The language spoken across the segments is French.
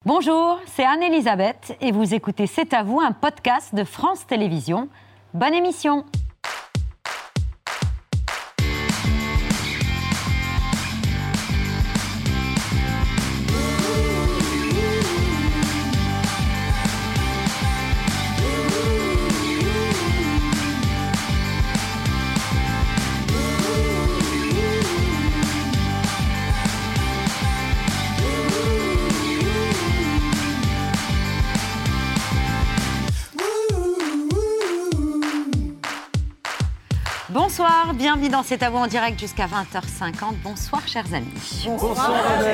Bonjour, c'est Anne-Elisabeth et vous écoutez C'est à vous, un podcast de France Télévisions. Bonne émission. Bonsoir, bienvenue dans C'est à vous en direct jusqu'à 20h50. Bonsoir chers amis. Bonsoir.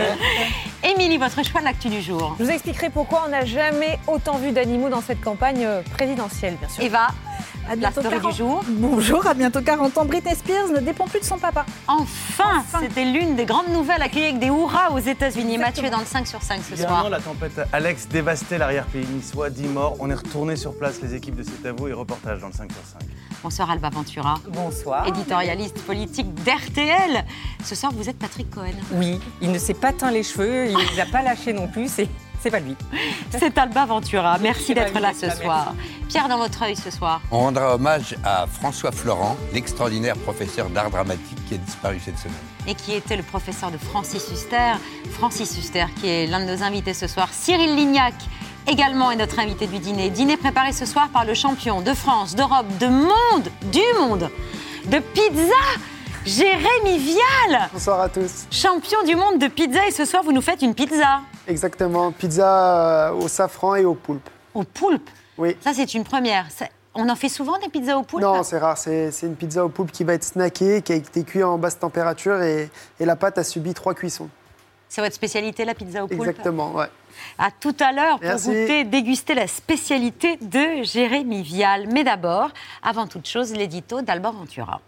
Émilie, votre choix de l'actu du jour. Je vous expliquerai pourquoi on n'a jamais autant vu d'animaux dans cette campagne présidentielle, bien sûr. Eva, la story du jour. Bonjour, à bientôt 40 ans. Britney Spears ne dépend plus de son papa. Enfin. C'était l'une des grandes nouvelles accueillies avec des hurrahs aux États-Unis. Mathieu dans le 5 sur 5 ce soir. La tempête Alex dévastait l'arrière-pays niçois, 10 morts. On est retourné sur place, les équipes de C'est à vous et reportage dans le 5 sur 5. Bonsoir Alba Ventura. Bonsoir. Éditorialiste politique d'RTL. Ce soir, vous êtes Patrick Cohen. Oui, il ne s'est pas teint les cheveux, il ne les a pas lâchés non plus, c'est pas lui. C'est Alba Ventura. Merci d'être lui, là ce soir. Pierre dans votre œil ce soir. On rendra hommage à François Florent, l'extraordinaire professeur d'art dramatique qui a disparu cette semaine. Et qui était le professeur de Francis Huster. Francis Huster, qui est l'un de nos invités ce soir. Cyril Lignac, également, est notre invité du dîner. Dîner préparé ce soir par le champion de France, d'Europe, du monde, de pizza, Jérémy Vial. Bonsoir à tous. Champion du monde de pizza, et ce soir, vous nous faites une pizza. Exactement, pizza au safran et au poulpe. Au poulpe? Oui. Ça, c'est une première. On en fait souvent des pizzas au poulpe? Non, c'est rare. C'est une pizza au poulpe qui va être snackée, qui a été cuite en basse température et la pâte a subi 3 cuissons. C'est votre spécialité, la pizza au poulpe? Exactement, ouais. À tout à l'heure pour Merci. déguster la spécialité de Jérémy Vial. Mais d'abord, avant toute chose, l'édito d'Alba Ventura.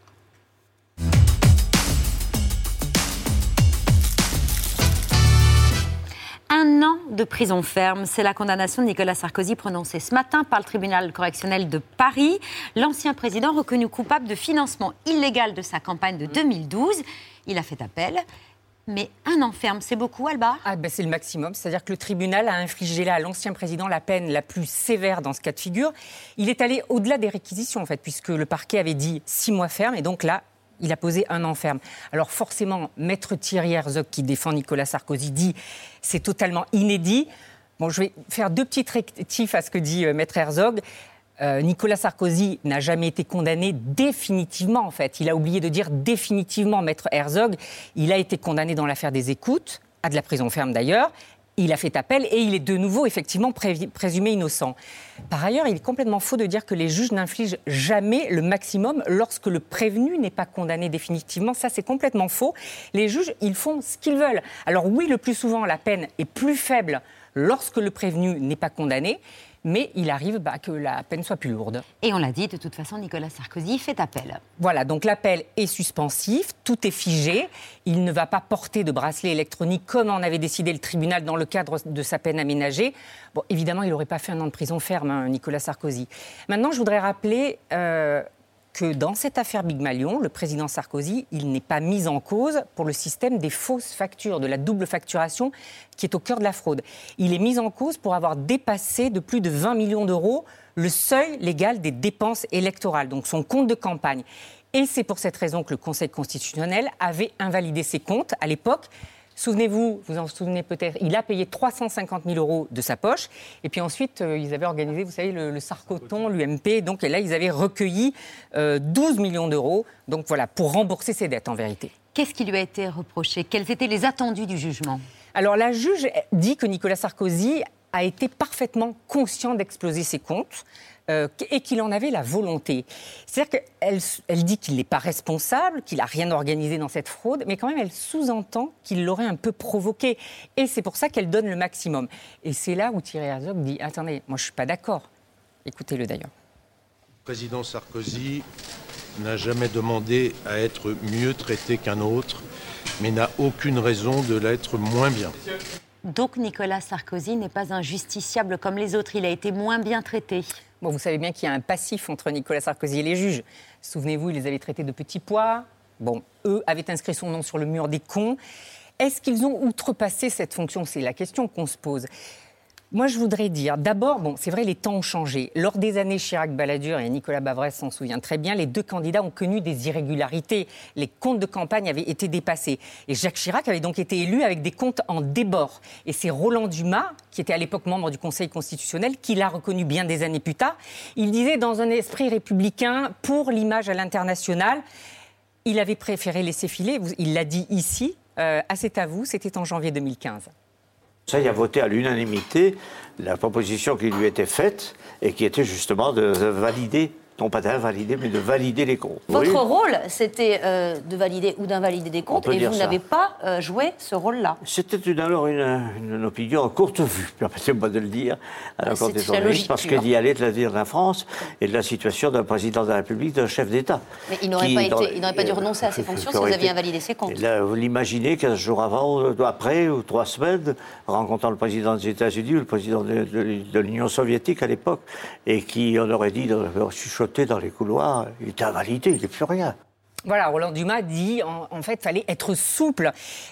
Un an de prison ferme, c'est la condamnation de Nicolas Sarkozy prononcée ce matin par le tribunal correctionnel de Paris. L'ancien président reconnu coupable de financement illégal de sa campagne de 2012. Il a fait appel. Mais un an ferme, c'est beaucoup, Alba? C'est le maximum. C'est-à-dire que le tribunal a infligé là à l'ancien président la peine la plus sévère dans ce cas de figure. Il est allé au-delà des réquisitions, en fait, puisque le parquet avait dit 6 mois ferme. Et donc là, il a posé un an ferme. Alors forcément, Maître Thierry Herzog, qui défend Nicolas Sarkozy, dit c'est totalement inédit. Bon, je vais faire 2 petits rectifs à ce que dit Maître Herzog. Nicolas Sarkozy n'a jamais été condamné définitivement, en fait. Il a oublié de dire définitivement, Maître Herzog. Il a été condamné dans l'affaire des écoutes, à de la prison ferme d'ailleurs. Il a fait appel et il est de nouveau, effectivement, présumé innocent. Par ailleurs, il est complètement faux de dire que les juges n'infligent jamais le maximum lorsque le prévenu n'est pas condamné définitivement. Ça, c'est complètement faux. Les juges, ils font ce qu'ils veulent. Alors oui, le plus souvent, la peine est plus faible lorsque le prévenu n'est pas condamné. Mais il arrive que la peine soit plus lourde. Et on l'a dit, de toute façon, Nicolas Sarkozy fait appel. Voilà, donc l'appel est suspensif, tout est figé. Il ne va pas porter de bracelet électronique comme en avait décidé le tribunal dans le cadre de sa peine aménagée. Bon, évidemment, il n'aurait pas fait un an de prison ferme, Nicolas Sarkozy. Maintenant, je voudrais rappeler que dans cette affaire Big Malion, le président Sarkozy, il n'est pas mis en cause pour le système des fausses factures, de la double facturation qui est au cœur de la fraude. Il est mis en cause pour avoir dépassé de plus de 20 millions d'euros le seuil légal des dépenses électorales, donc son compte de campagne. Et c'est pour cette raison que le Conseil constitutionnel avait invalidé ses comptes à l'époque. Souvenez-vous, vous en souvenez peut-être, il a payé 350 000 euros de sa poche. Et puis ensuite, ils avaient organisé, vous savez, le Sarkoton, l'UMP. Donc là, ils avaient recueilli 12 millions d'euros. Donc voilà, pour rembourser ses dettes, en vérité. Qu'est-ce qui lui a été reproché? Quels étaient les attendus du jugement? Alors la juge dit que Nicolas Sarkozy a été parfaitement conscient d'exploser ses comptes. Et qu'il en avait la volonté. C'est-à-dire qu'elle dit qu'il n'est pas responsable, qu'il n'a rien organisé dans cette fraude, mais quand même, elle sous-entend qu'il l'aurait un peu provoqué. Et c'est pour ça qu'elle donne le maximum. Et c'est là où Thierry Herzog dit « Attendez, moi je ne suis pas d'accord ». Écoutez-le d'ailleurs. Le président Sarkozy n'a jamais demandé à être mieux traité qu'un autre, mais n'a aucune raison de l'être moins bien. Donc Nicolas Sarkozy n'est pas un justiciable comme les autres, il a été moins bien traité. Bon, vous savez bien qu'il y a un passif entre Nicolas Sarkozy et les juges. Souvenez-vous, ils les avaient traités de petits pois. Bon, eux avaient inscrit son nom sur le mur des cons. Est-ce qu'ils ont outrepassé cette fonction? C'est la question qu'on se pose. Moi, je voudrais dire, d'abord, c'est vrai, les temps ont changé. Lors des années Chirac-Balladur, et Nicolas Bavrez s'en souvient très bien, les deux candidats ont connu des irrégularités. Les comptes de campagne avaient été dépassés. Et Jacques Chirac avait donc été élu avec des comptes en débord. Et c'est Roland Dumas, qui était à l'époque membre du Conseil constitutionnel, qui l'a reconnu bien des années plus tard. Il disait, dans un esprit républicain, pour l'image à l'international, il avait préféré laisser filer. Il l'a dit ici, c'est à vous, c'était en janvier 2015. Il a voté à l'unanimité la proposition qui lui était faite et qui était justement de valider, non pas d'invalider, mais de valider les comptes. Votre rôle, c'était de valider ou d'invalider des comptes et vous n'avez pas joué ce rôle-là. C'était une opinion à courte vue, permettez-moi de le dire, à la Cour des journalistes, parce qu'il y allait de l'avenir de la France et de la situation d'un président de la République, d'un chef d'État. Mais il n'aurait pas dû renoncer à ses fonctions si vous aviez invalidé ses comptes. Là, vous l'imaginez 15 jours avant, après, ou 3 semaines, rencontrant le président des États-Unis ou le président de l'Union soviétique à l'époque, et qui, on aurait dit, chuchoté dans les couloirs, il était invalidé, il n'est plus rien. Voilà, Roland Dumas dit, en fait, il fallait être souple.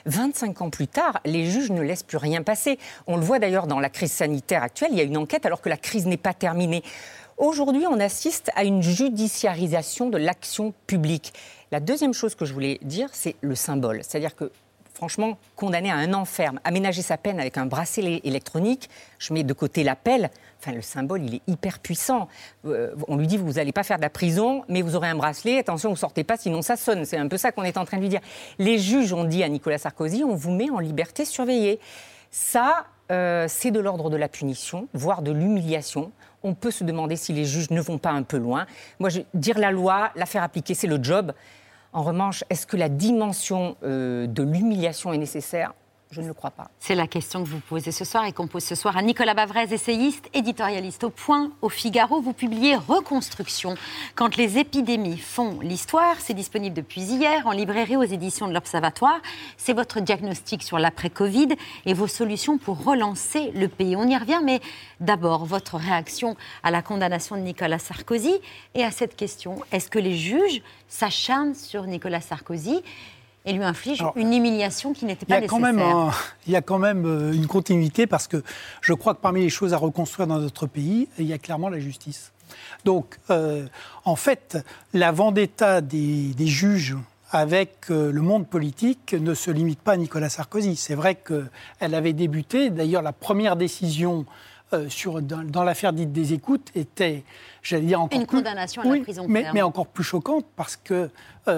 25 ans plus tard, les juges ne laissent plus rien passer. On le voit d'ailleurs dans la crise sanitaire actuelle, il y a une enquête alors que la crise n'est pas terminée. Aujourd'hui, on assiste à une judiciarisation de l'action publique. La deuxième chose que je voulais dire, c'est le symbole. C'est-à-dire que, franchement, condamner à 1 an ferme, aménager sa peine avec un bracelet électronique, je mets de côté l'appel, le symbole, il est hyper puissant. On lui dit, vous n'allez pas faire de la prison, mais vous aurez un bracelet, attention, vous ne sortez pas, sinon ça sonne. C'est un peu ça qu'on est en train de lui dire. Les juges ont dit à Nicolas Sarkozy, on vous met en liberté surveillée. Ça, c'est de l'ordre de la punition, voire de l'humiliation. On peut se demander si les juges ne vont pas un peu loin. Moi, dire la loi, la faire appliquer, c'est le job. En revanche, est-ce que la dimension de l'humiliation est nécessaire ? Je ne le crois pas. C'est la question que vous posez ce soir et qu'on pose ce soir à Nicolas Bavrez, essayiste, éditorialiste au Point, au Figaro. Vous publiez Reconstruction. Quand les épidémies font l'histoire, c'est disponible depuis hier en librairie aux éditions de l'Observatoire. C'est votre diagnostic sur l'après-Covid et vos solutions pour relancer le pays. On y revient, mais d'abord, votre réaction à la condamnation de Nicolas Sarkozy et à cette question. Est-ce que les juges s'acharnent sur Nicolas Sarkozy et lui inflige une humiliation qui n'était pas nécessaire. Il y a quand même une continuité parce que je crois que parmi les choses à reconstruire dans notre pays, il y a clairement la justice. Donc, en fait, la vendetta des juges avec le monde politique ne se limite pas à Nicolas Sarkozy. C'est vrai qu'elle avait débuté. D'ailleurs, la première décision dans l'affaire dite des écoutes était, j'allais dire, encore une condamnation à la prison ferme. Mais encore plus choquante parce que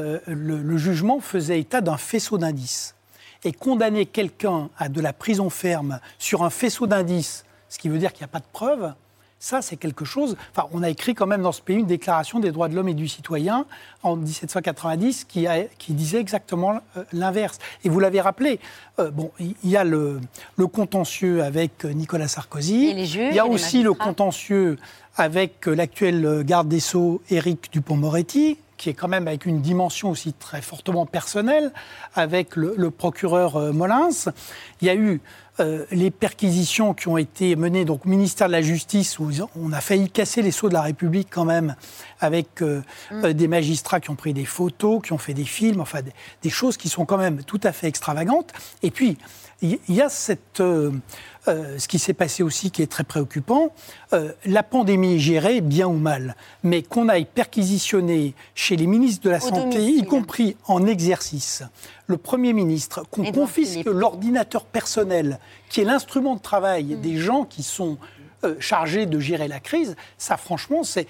le jugement faisait état d'un faisceau d'indices. Et condamner quelqu'un à de la prison ferme sur un faisceau d'indices, ce qui veut dire qu'il n'y a pas de preuves, ça, c'est quelque chose... Enfin, on a écrit quand même dans ce pays une déclaration des droits de l'homme et du citoyen en 1790 qui disait exactement l'inverse. Et vous l'avez rappelé, il y a le contentieux avec Nicolas Sarkozy. Et les juges, il y a aussi le contentieux avec l'actuel garde des Sceaux, Éric Dupond-Moretti, qui est quand même avec une dimension aussi très fortement personnelle, avec le procureur Molins. Il y a eu les perquisitions qui ont été menées donc, au ministère de la Justice, où on a failli casser les sceaux de la République quand même, avec des magistrats qui ont pris des photos, qui ont fait des films, enfin des choses qui sont quand même tout à fait extravagantes. Et puis, il y a ce qui s'est passé aussi qui est très préoccupant. La pandémie est gérée bien ou mal, mais qu'on aille perquisitionner chez les ministres de la Santé, y compris en exercice, le Premier ministre, qu'on confisque l'ordinateur personnel, qui est l'instrument de travail des gens qui sont chargés de gérer la crise, ça franchement, c'est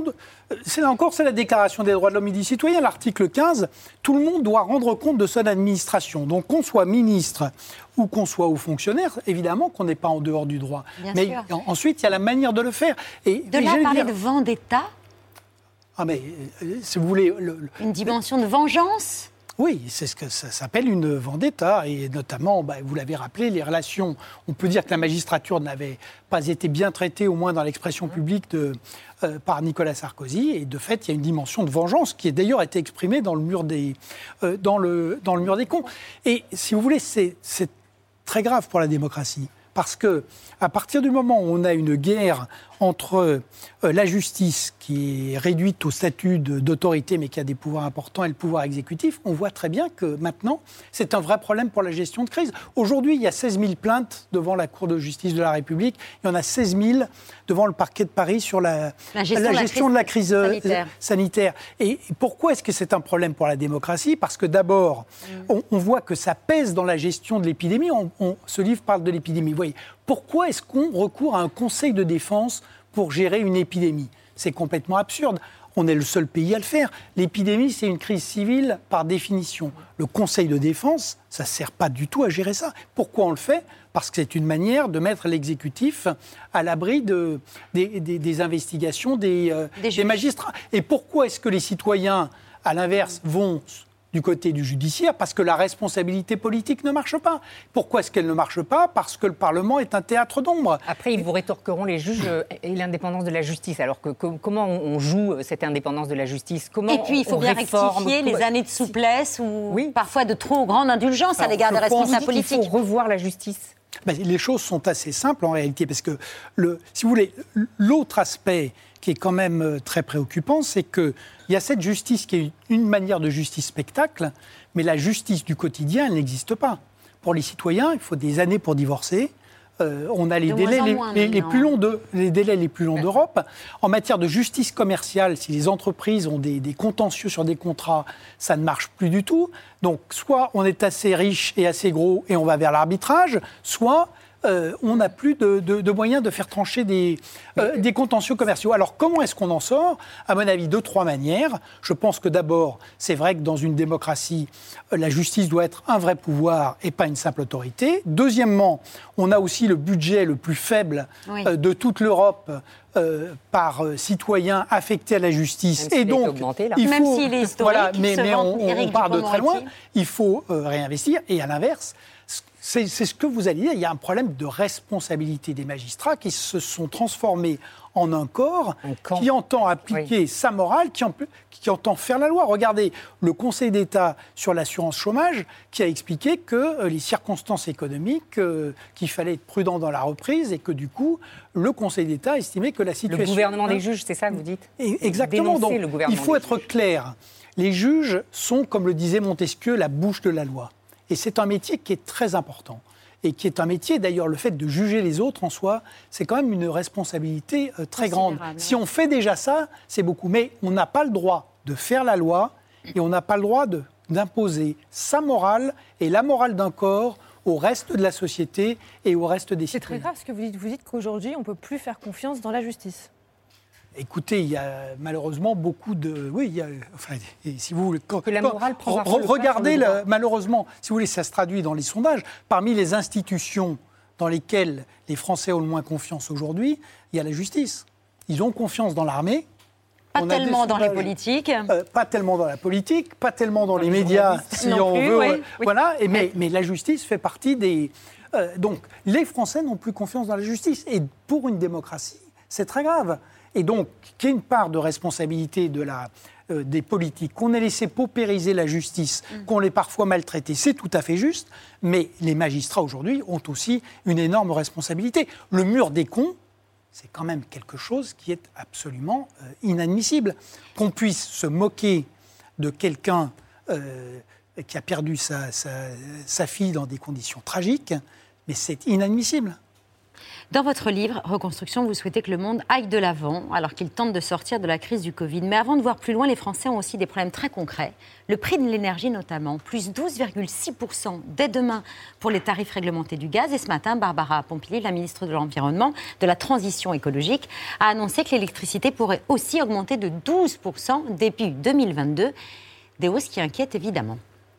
la Déclaration des droits de l'homme et du citoyen, l'article 15, tout le monde doit rendre compte de son administration. Donc qu'on soit ministre ou qu'on soit haut fonctionnaire, évidemment qu'on n'est pas en dehors du droit. Mais ensuite, il y a la manière de le faire. Et là, parler de vendetta. Mais si vous voulez... Une dimension de vengeance. Oui, c'est ce que ça s'appelle une vendetta, et notamment, vous l'avez rappelé, les relations, on peut dire que la magistrature n'avait pas été bien traitée, au moins dans l'expression publique, par Nicolas Sarkozy, et de fait, il y a une dimension de vengeance qui a d'ailleurs été exprimée dans le mur des cons. Et si vous voulez, c'est très grave pour la démocratie. Parce que à partir du moment où on a une guerre entre la justice, qui est réduite au statut d'autorité, mais qui a des pouvoirs importants, et le pouvoir exécutif, on voit très bien que maintenant, c'est un vrai problème pour la gestion de crise. Aujourd'hui, il y a 16 000 plaintes devant la Cour de justice de la République. Il y en a 16 000 devant le parquet de Paris sur la gestion de la crise sanitaire. Et pourquoi est-ce que c'est un problème pour la démocratie ? Parce que d'abord, on voit que ça pèse dans la gestion de l'épidémie. Ce livre parle de l'épidémie. Vous voyez, pourquoi est-ce qu'on recourt à un conseil de défense pour gérer une épidémie ? C'est complètement absurde. On est le seul pays à le faire. L'épidémie, c'est une crise civile par définition. Le conseil de défense, ça ne sert pas du tout à gérer ça. Pourquoi on le fait ? Parce que c'est une manière de mettre l'exécutif à l'abri des investigations des magistrats. Et pourquoi est-ce que les citoyens, à l'inverse, vont du côté du judiciaire? Parce que la responsabilité politique ne marche pas. Pourquoi est-ce qu'elle ne marche pas? Parce que le Parlement est un théâtre d'ombre. Après, ils vous rétorqueront, les juges, et l'indépendance de la justice. Alors comment on joue cette indépendance de la justice? Et puis, il faut bien rectifier les années de souplesse ou parfois de trop grande indulgence à l'égard des responsables politiques. Il faut revoir la justice. Les choses sont assez simples en réalité, parce que, si vous voulez, l'autre aspect qui est quand même très préoccupant, c'est qu'il y a cette justice qui est une manière de justice spectacle, mais la justice du quotidien, elle n'existe pas. Pour les citoyens, il faut des années pour divorcer. On a les délais les plus longs d'Europe. En matière de justice commerciale, si les entreprises ont des contentieux sur des contrats, ça ne marche plus du tout. Donc, soit on est assez riche et assez gros et on va vers l'arbitrage, soit on n'a plus de moyens de faire trancher des contentieux commerciaux. Alors, comment est-ce qu'on en sort ? À mon avis, de 3 manières. Je pense que d'abord, c'est vrai que dans une démocratie, la justice doit être un vrai pouvoir et pas une simple autorité. Deuxièmement, on a aussi le budget le plus faible de toute l'Europe par citoyen affecté à la justice. Et donc, même s'il est historique, mais on part de très loin. Il faut réinvestir. Et à l'inverse, c'est ce que vous allez dire, il y a un problème de responsabilité des magistrats qui se sont transformés en un corps qui entend appliquer sa morale, qui entend faire la loi. Regardez, le Conseil d'État sur l'assurance chômage qui a expliqué que les circonstances économiques, qu'il fallait être prudent dans la reprise et que du coup, le Conseil d'État estimait que la situation... Le gouvernement des juges, c'est ça que vous dites ? Exactement, donc il faut être clair. Les juges sont, comme le disait Montesquieu, la bouche de la loi. Et c'est un métier qui est très important. Et qui est un métier, d'ailleurs, le fait de juger les autres en soi, c'est quand même une responsabilité très grande. Si on fait déjà ça, c'est beaucoup. Mais on n'a pas le droit de faire la loi et on n'a pas le droit d'imposer sa morale et la morale d'un corps au reste de la société et au reste des citoyens. C'est très grave ce que vous dites. Vous dites qu'aujourd'hui, on ne peut plus faire confiance dans la justice. Écoutez, il y a malheureusement beaucoup de... Oui, il y a... Enfin, si vous voulez... Que la morale prend regardez, malheureusement, si vous voulez, ça se traduit dans les sondages. Parmi les institutions dans lesquelles les Français ont le moins confiance aujourd'hui, il y a la justice. Ils ont confiance dans l'armée. Pas tellement dans les politiques. Pas tellement dans la politique, pas tellement dans les médias, si on veut. Voilà. Mais la justice fait partie des... donc, les Français n'ont plus confiance dans la justice. Et pour une démocratie, c'est très grave. Et donc, qu'il y ait une part de responsabilité des politiques, qu'on ait laissé paupériser la justice, qu'on l'ait parfois maltraitée, c'est tout à fait juste, mais les magistrats aujourd'hui ont aussi une énorme responsabilité. Le mur des cons, c'est quand même quelque chose qui est absolument inadmissible. Qu'on puisse se moquer de quelqu'un qui a perdu sa fille dans des conditions tragiques, mais c'est inadmissible. Dans votre livre, Reconstruction, vous souhaitez que le monde aille de l'avant alors qu'il tente de sortir de la crise du Covid. Mais avant de voir plus loin, les Français ont aussi des problèmes très concrets. Le prix de l'énergie notamment, plus 12,6% dès demain pour les tarifs réglementés du gaz. Et ce matin, Barbara Pompili, la ministre de l'Environnement, de la Transition écologique, a annoncé que l'électricité pourrait aussi augmenter de 12% début 2022. Des hausses qui inquiètent évidemment.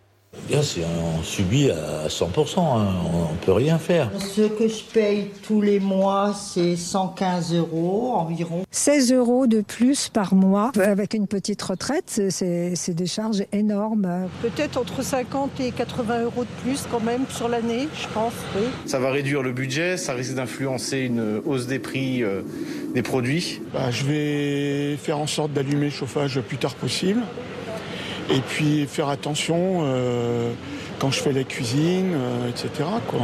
On subit à 100%, hein. On ne peut rien faire. Ce que je paye tous les mois, c'est 115 € environ. 16 € de plus par mois. Avec une petite retraite, c'est des charges énormes. Peut-être entre 50 et 80 € de plus quand même sur l'année, je pense, oui. Ça va réduire le budget, ça risque d'influencer une hausse des prix des produits. Je vais faire en sorte d'allumer le chauffage le plus tard possible. Et puis faire attention quand je fais la cuisine, etc.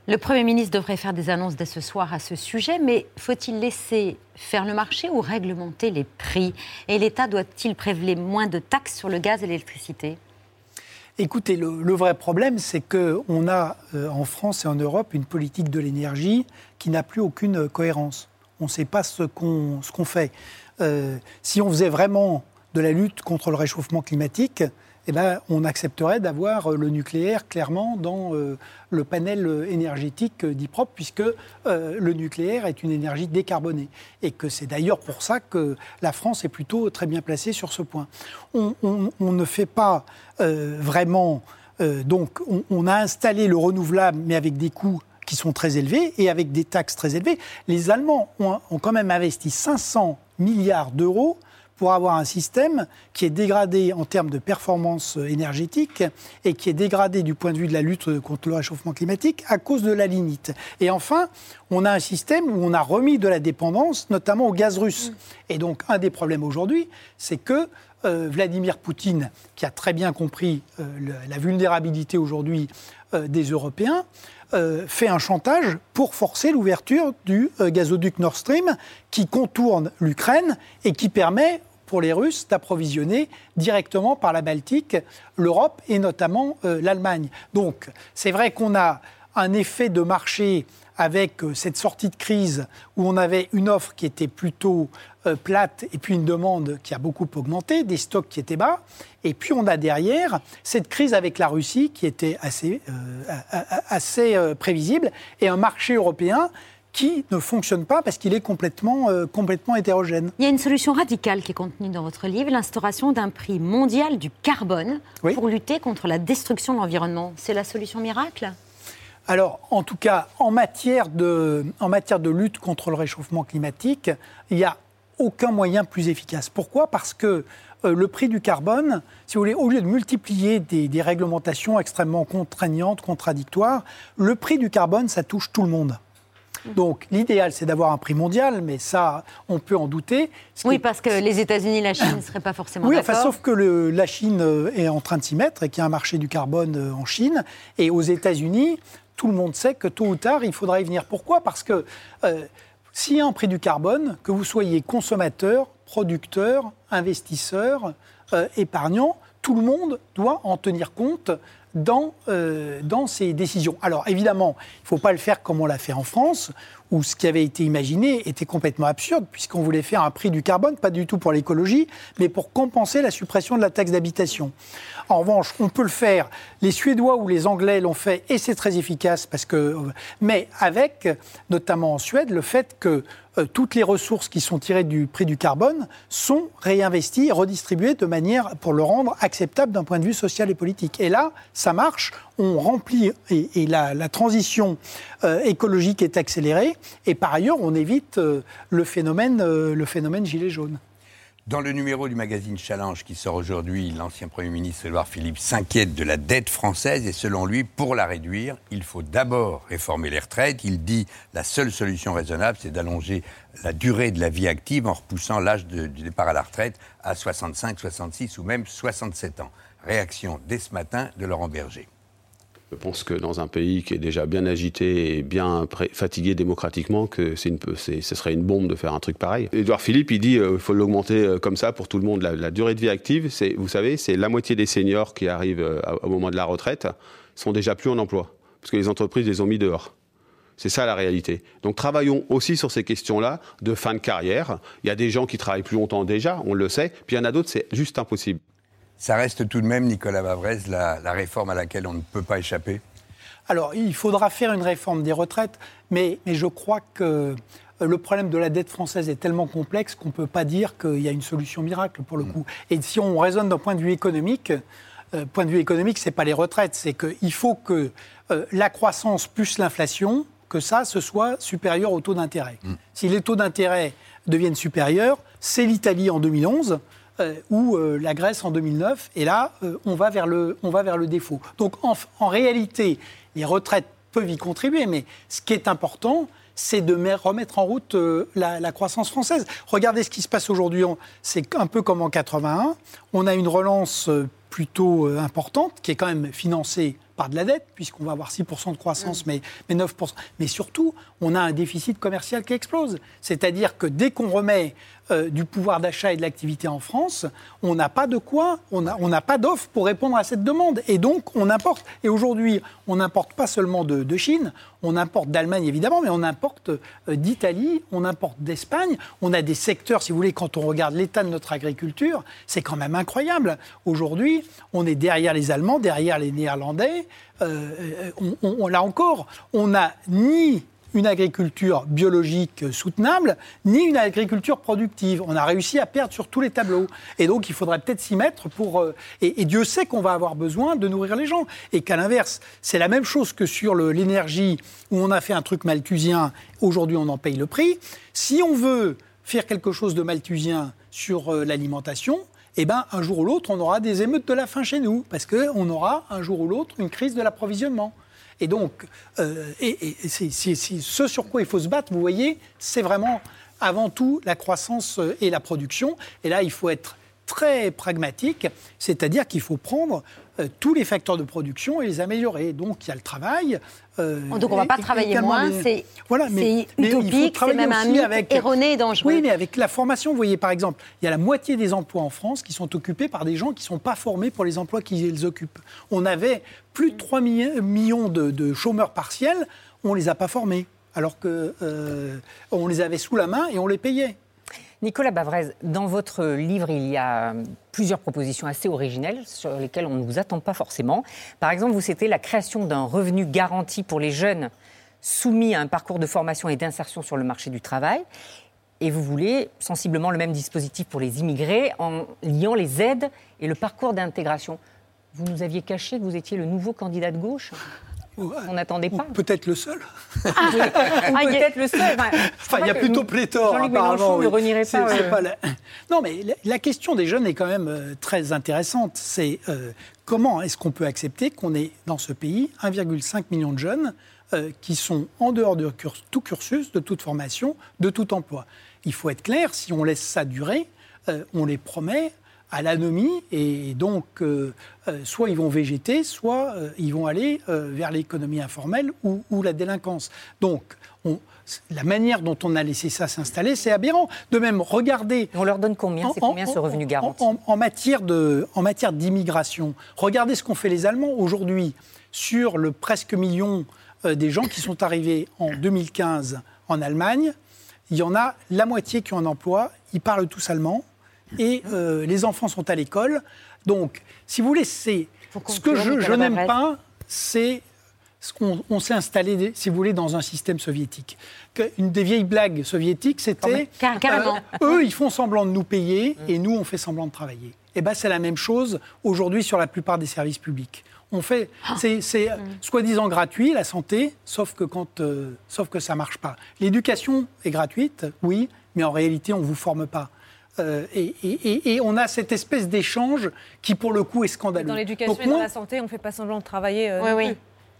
Le Premier ministre devrait faire des annonces dès ce soir à ce sujet, mais faut-il laisser faire le marché ou réglementer les prix? Et l'État doit-il prélever moins de taxes sur le gaz et l'électricité? Écoutez, le vrai problème, c'est qu'on a en France et en Europe une politique de l'énergie qui n'a plus aucune cohérence. On ne sait pas ce qu'on fait. Si on faisait vraiment de la lutte contre le réchauffement climatique, eh ben, on accepterait d'avoir le nucléaire clairement dans le panel énergétique dit propre, puisque le nucléaire est une énergie décarbonée. Et que c'est d'ailleurs pour ça que la France est plutôt très bien placée sur ce point. On ne fait pas vraiment... donc, on a installé le renouvelable, mais avec des coûts qui sont très élevés et avec des taxes très élevées. Les Allemands ont quand même investi 500 milliards d'euros pour avoir un système qui est dégradé en termes de performance énergétique et qui est dégradé du point de vue de la lutte contre le réchauffement climatique à cause de la lignite. Et enfin, on a un système où on a remis de la dépendance, notamment au gaz russe. Et donc, un des problèmes aujourd'hui, c'est que Vladimir Poutine, qui a très bien compris la vulnérabilité aujourd'hui des Européens, fait un chantage pour forcer l'ouverture du gazoduc Nord Stream qui contourne l'Ukraine et qui permet pour les Russes d'approvisionner directement par la Baltique l'Europe et notamment l'Allemagne. Donc c'est vrai qu'on a un effet de marché avec cette sortie de crise où on avait une offre qui était plutôt plate et puis une demande qui a beaucoup augmenté, des stocks qui étaient bas. Et puis on a derrière cette crise avec la Russie qui était assez prévisible et un marché européen qui ne fonctionne pas parce qu'il est complètement hétérogène. Il y a une solution radicale qui est contenue dans votre livre, l'instauration d'un prix mondial du carbone pour lutter contre la destruction de l'environnement. C'est la solution miracle ? Alors, en tout cas, en matière de lutte contre le réchauffement climatique, il n'y a aucun moyen plus efficace. Pourquoi ? Parce que le prix du carbone, si vous voulez, au lieu de multiplier des réglementations extrêmement contraignantes, contradictoires, le prix du carbone, ça touche tout le monde. Donc, l'idéal, c'est d'avoir un prix mondial, mais ça, on peut en douter. Oui, parce que les États-Unis et la Chine ne seraient pas forcément d'accord. Oui, sauf que la Chine est en train de s'y mettre et qu'il y a un marché du carbone en Chine. Et aux États-Unis, tout le monde sait que tôt ou tard, il faudra y venir. Pourquoi ? Parce que s'il y a un prix du carbone, que vous soyez consommateur, producteur, investisseur, épargnant, tout le monde doit en tenir compte dans ses décisions. Alors évidemment, il ne faut pas le faire comme on l'a fait en France, où ce qui avait été imaginé était complètement absurde, puisqu'on voulait faire un prix du carbone, pas du tout pour l'écologie, mais pour compenser la suppression de la taxe d'habitation. En revanche, on peut le faire, les Suédois ou les Anglais l'ont fait, et c'est très efficace, mais avec, notamment en Suède, le fait que toutes les ressources qui sont tirées du prix du carbone sont réinvesties et redistribuées de manière pour le rendre acceptable d'un point de vue social et politique. Et là, ça marche, on remplit, et la transition écologique est accélérée, et par ailleurs, on évite le phénomène gilet jaune. Dans le numéro du magazine Challenge qui sort aujourd'hui, l'ancien Premier ministre Édouard Philippe s'inquiète de la dette française et selon lui, pour la réduire, il faut d'abord réformer les retraites. Il dit la seule solution raisonnable, c'est d'allonger la durée de la vie active en repoussant l'âge du départ à la retraite à 65, 66 ou même 67 ans. Réaction dès ce matin de Laurent Berger. Je pense que dans un pays qui est déjà bien agité et bien fatigué démocratiquement, que ce serait une bombe de faire un truc pareil. Édouard Philippe, il dit qu'il faut l'augmenter comme ça pour tout le monde. La durée de vie active, vous savez, c'est la moitié des seniors qui arrivent au moment de la retraite sont déjà plus en emploi, parce que les entreprises les ont mis dehors. C'est ça la réalité. Donc travaillons aussi sur ces questions-là de fin de carrière. Il y a des gens qui travaillent plus longtemps déjà, on le sait, puis il y en a d'autres, c'est juste impossible. Ça reste tout de même, Nicolas Bavrez, la réforme à laquelle on ne peut pas échapper ? Alors, il faudra faire une réforme des retraites, mais je crois que le problème de la dette française est tellement complexe qu'on ne peut pas dire qu'il y a une solution miracle, pour le coup. Et si on raisonne d'un point de vue économique, ce n'est pas les retraites, c'est qu'il faut que la croissance plus l'inflation, que ce soit supérieur au taux d'intérêt. Si les taux d'intérêt deviennent supérieurs, c'est l'Italie en 2011, ou la Grèce en 2009, et là, on va vers le défaut. Donc, en réalité, les retraites peuvent y contribuer, mais ce qui est important, c'est de remettre en route la croissance française. Regardez ce qui se passe aujourd'hui, c'est un peu comme en 81, on a une relance plutôt importante, qui est quand même financée par de la dette, puisqu'on va avoir 6% de croissance, mais 9%. Mais surtout, on a un déficit commercial qui explose. C'est-à-dire que dès qu'on remet du pouvoir d'achat et de l'activité en France, on n'a pas de quoi, on n'a pas d'offre pour répondre à cette demande. Et donc, on importe. Et aujourd'hui, on n'importe pas seulement de Chine, on importe d'Allemagne évidemment, mais on importe d'Italie, on importe d'Espagne. On a des secteurs, si vous voulez, quand on regarde l'état de notre agriculture, c'est quand même incroyable. Aujourd'hui, on est derrière les Allemands, derrière les Néerlandais. Là encore, on n'a ni une agriculture biologique soutenable, ni une agriculture productive. On a réussi à perdre sur tous les tableaux. Et donc, il faudrait peut-être s'y mettre pour... Et Dieu sait qu'on va avoir besoin de nourrir les gens. Et qu'à l'inverse, c'est la même chose que sur l'énergie, où on a fait un truc malthusien, aujourd'hui on en paye le prix. Si on veut faire quelque chose de malthusien sur l'alimentation, eh ben, un jour ou l'autre, on aura des émeutes de la faim chez nous, parce qu'on aura un jour ou l'autre une crise de l'approvisionnement. Et donc, c'est ce sur quoi il faut se battre, vous voyez, c'est vraiment avant tout la croissance et la production. Et là, il faut être très pragmatique, c'est-à-dire qu'il faut prendre tous les facteurs de production et les améliorer. Donc, il y a le travail. Donc, on ne va pas travailler moins, c'est utopique, c'est même un mythe erroné et dangereux. Oui, mais avec la formation, vous voyez, par exemple, il y a la moitié des emplois en France qui sont occupés par des gens qui ne sont pas formés pour les emplois qu'ils occupent. On avait plus de 3 millions de chômeurs partiels, on ne les a pas formés, alors qu'on les avait sous la main et on les payait. Nicolas Bavrez, dans votre livre, il y a plusieurs propositions assez originelles sur lesquelles on ne vous attend pas forcément. Par exemple, vous citez la création d'un revenu garanti pour les jeunes soumis à un parcours de formation et d'insertion sur le marché du travail. Et vous voulez sensiblement le même dispositif pour les immigrés en liant les aides et le parcours d'intégration. Vous nous aviez caché que vous étiez le nouveau candidat de gauche ? On n'attendait pas. Peut-être le seul. Peut-être le seul. Enfin, il y a plutôt pléthore, Jean-Luc apparemment. Mélenchon ne renierait pas. Non, mais la question des jeunes est quand même très intéressante. C'est comment est-ce qu'on peut accepter qu'on ait dans ce pays 1,5 million de jeunes qui sont en dehors de tout cursus, de toute formation, de tout emploi. Il faut être clair, si on laisse ça durer, on les promet à l'anomie, et donc soit ils vont végéter, soit ils vont aller vers l'économie informelle ou la délinquance. Donc, la manière dont on a laissé ça s'installer, c'est aberrant. De même, regardez... On leur donne combien ? C'est combien ce revenu garanti ? En matière d'immigration, regardez ce qu'ont fait les Allemands aujourd'hui sur le presque million des gens qui sont arrivés en 2015 en Allemagne. Il y en a la moitié qui ont un emploi, ils parlent tous allemand. Et les enfants sont à l'école. Donc, si vous voulez, c'est ce que je n'aime pas, c'est on s'est installé, si vous voulez, dans un système soviétique. Une des vieilles blagues soviétiques, c'était eux, ils font semblant de nous payer et nous, on fait semblant de travailler. Et bien, c'est la même chose aujourd'hui sur la plupart des services publics. On fait, c'est soi-disant gratuit, la santé, sauf que ça marche pas. L'éducation est gratuite, oui, mais en réalité, on vous forme pas. Et on a cette espèce d'échange qui, pour le coup, est scandaleux. Dans l'éducation et dans la santé, on ne fait pas semblant de travailler. Oui.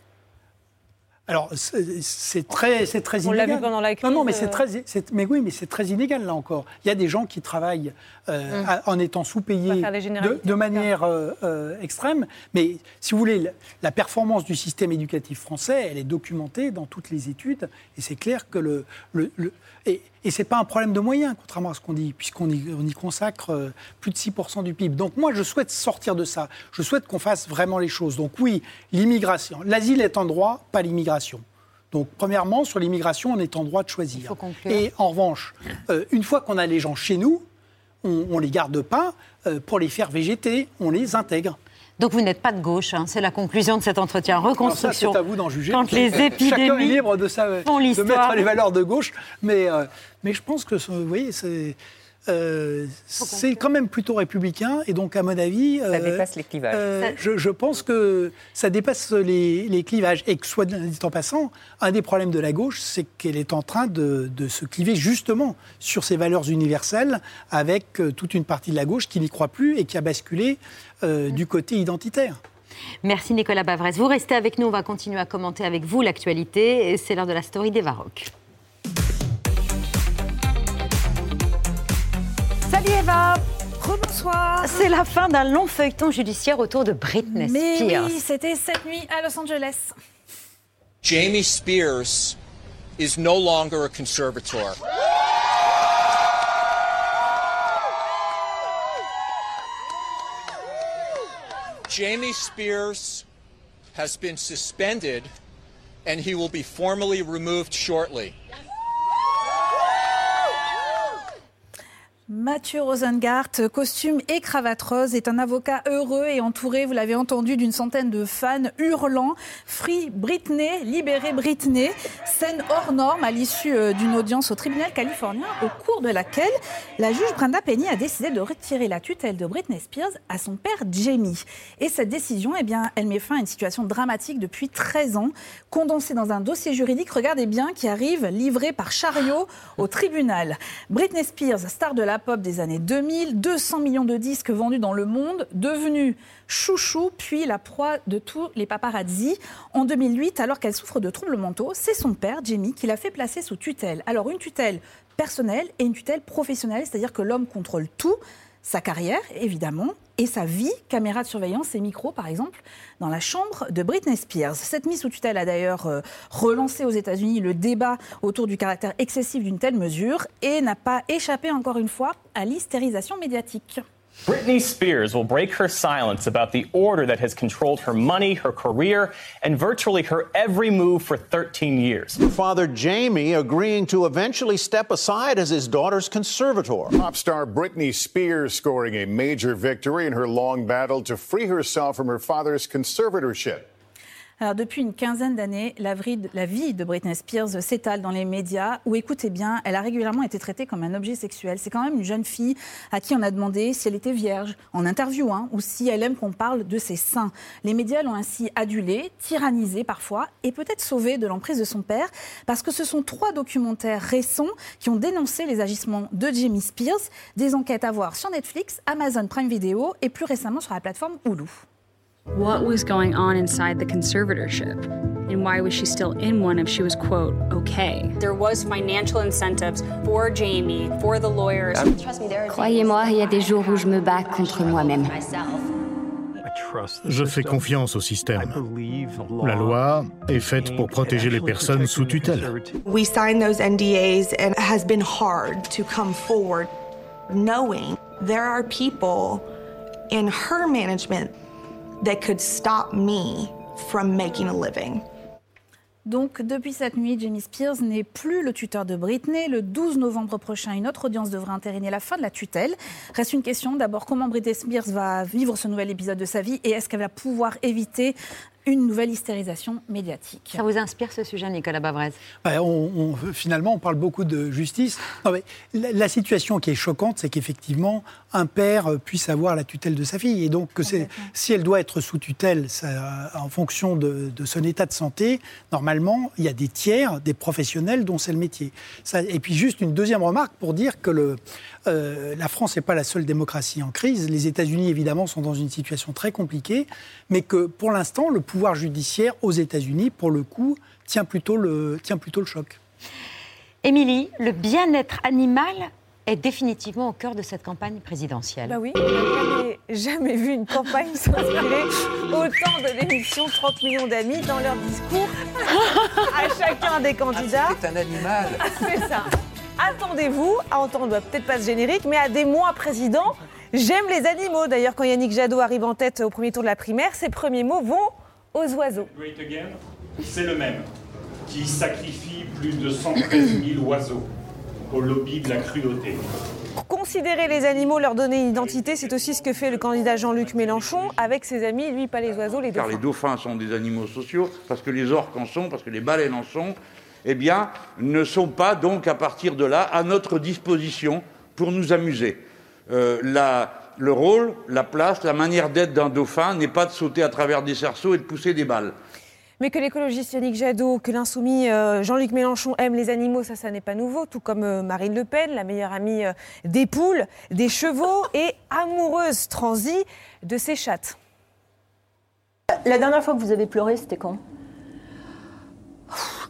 Alors, c'est très inégal. On l'a vu pendant la crise. Non, mais c'est très inégal, là encore. Il y a des gens qui travaillent en étant sous-payés de manière extrême. Mais, si vous voulez, la performance du système éducatif français, elle est documentée dans toutes les études. Et c'est clair que et ce n'est pas un problème de moyens, contrairement à ce qu'on dit, puisqu'on y consacre plus de 6% du PIB. Donc moi, je souhaite sortir de ça. Je souhaite qu'on fasse vraiment les choses. Donc oui, l'immigration. L'asile est un droit, pas l'immigration. Donc premièrement, sur l'immigration, on est en droit de choisir. Et en revanche, une fois qu'on a les gens chez nous, on ne les garde pas pour les faire végéter, on les intègre. Donc vous n'êtes pas de gauche, hein, c'est la conclusion de cet entretien. Reconstruction. Alors ça, c'est à vous d'en juger. Quand les épidémies chacun est libre de mettre les valeurs de gauche, mais je pense que, vous voyez, c'est quand même plutôt républicain, et donc à mon avis, ça dépasse les clivages. Je pense que ça dépasse les clivages, et que soit dit en passant, un des problèmes de la gauche, c'est qu'elle est en train de se cliver justement sur ces valeurs universelles, avec toute une partie de la gauche qui n'y croit plus et qui a basculé du côté identitaire. Merci Nicolas Bavrez. Vous restez avec nous, on va continuer à commenter avec vous l'actualité. Et c'est l'heure de la story d'Eva Rock. Salut Eva! Rebonsoir. C'est la fin d'un long feuilleton judiciaire autour de Britney Spears. Oui, c'était cette nuit à Los Angeles. Jamie Spears is no longer a conservator. Jamie Spears has been suspended and he will be formally removed shortly. Mathieu Rosengart, costume et cravate rose, est un avocat heureux et entouré, vous l'avez entendu, d'une centaine de fans hurlant « Free Britney, libérez Britney ». Scène hors norme à l'issue d'une audience au tribunal californien au cours de laquelle la juge Brenda Penny a décidé de retirer la tutelle de Britney Spears à son père Jamie. Et cette décision, elle met fin à une situation dramatique depuis 13 ans, condensée dans un dossier juridique, regardez bien, qui arrive livré par chariot au tribunal. Britney Spears, star de la pop des années 2000, 200 millions de disques vendus dans le monde, devenue chouchou, puis la proie de tous les paparazzi. En 2008, alors qu'elle souffre de troubles mentaux, c'est son père, Jamie, qui l'a fait placer sous tutelle. Alors une tutelle personnelle et une tutelle professionnelle, c'est-à-dire que l'homme contrôle tout, sa carrière, évidemment, et sa vie, caméra de surveillance et micro, par exemple, dans la chambre de Britney Spears. Cette mise sous tutelle a d'ailleurs relancé aux États-Unis le débat autour du caractère excessif d'une telle mesure et n'a pas échappé, encore une fois, à l'hystérisation médiatique. Britney Spears will break her silence about the order that has controlled her money, her career, and virtually her every move for 13 years. Father Jamie agreeing to eventually step aside as his daughter's conservator. Pop star Britney Spears scoring a major victory in her long battle to free herself from her father's conservatorship. Alors, depuis une quinzaine d'années, la vie de Britney Spears s'étale dans les médias où, écoutez bien, elle a régulièrement été traitée comme un objet sexuel. C'est quand même une jeune fille à qui on a demandé si elle était vierge en interview ou si elle aime qu'on parle de ses seins. Les médias l'ont ainsi adulée, tyrannisée parfois et peut-être sauvée de l'emprise de son père parce que ce sont 3 documentaires récents qui ont dénoncé les agissements de Jamie Spears, des enquêtes à voir sur Netflix, Amazon Prime Video et plus récemment sur la plateforme Hulu. What was going on inside the conservatorship? And why was she still in one if she was, quote, okay? There was financial incentives for Jamie, for the lawyers. Croyez-moi, il y a des jours où je me bats contre moi-même. Je fais confiance au système. La loi est faite pour protéger les personnes sous tutelle. We signed those NDAs and it has been hard to come forward knowing there are people in her management that could stop me from making a living. Donc, depuis cette nuit, Jamie Spears n'est plus le tuteur de Britney. Le 12 novembre prochain, une autre audience devrait entériner la fin de la tutelle. Reste une question, d'abord, comment Britney Spears va vivre ce nouvel épisode de sa vie et est-ce qu'elle va pouvoir éviter une nouvelle hystérisation médiatique. Ça vous inspire ce sujet, Nicolas Bavrez? Finalement, on parle beaucoup de justice. Non, mais la situation qui est choquante, c'est qu'effectivement, un père puisse avoir la tutelle de sa fille. Et donc, si elle doit être sous tutelle, en fonction de son état de santé, normalement, il y a des tiers, des professionnels dont c'est le métier. Et puis, juste une deuxième remarque pour dire que la France n'est pas la seule démocratie en crise. Les États-Unis, évidemment, sont dans une situation très compliquée, mais que, pour l'instant, le pouvoir judiciaire aux États-Unis, pour le coup, tient plutôt le choc. Émilie, le bien-être animal est définitivement au cœur de cette campagne présidentielle. Bah oui, on n'a jamais vu une campagne s'inspirer autant de l'émission 30 millions d'amis dans leur discours à chacun des candidats. C'est un animal. C'est ça. Attendez-vous à entendre, peut-être pas ce générique, mais à des mois président, j'aime les animaux. D'ailleurs, quand Yannick Jadot arrive en tête au premier tour de la primaire, ses premiers mots vont aux oiseaux. Great Again, c'est le même, qui sacrifie plus de 113 000 oiseaux au lobby de la cruauté. Considérer les animaux, leur donner une identité, c'est aussi ce que fait le candidat Jean-Luc Mélenchon avec ses amis, lui pas les oiseaux, les dauphins. Car les dauphins sont des animaux sociaux, parce que les orques en sont, parce que les baleines en sont, eh bien, ne sont pas donc à partir de là à notre disposition pour nous amuser. Le rôle, la place, la manière d'être d'un dauphin n'est pas de sauter à travers des cerceaux et de pousser des balles. Mais que l'écologiste Yannick Jadot, que l'insoumis Jean-Luc Mélenchon aime les animaux, ça n'est pas nouveau. Tout comme Marine Le Pen, la meilleure amie des poules, des chevaux et amoureuse transie de ses chattes. La dernière fois que vous avez pleuré, c'était quand ?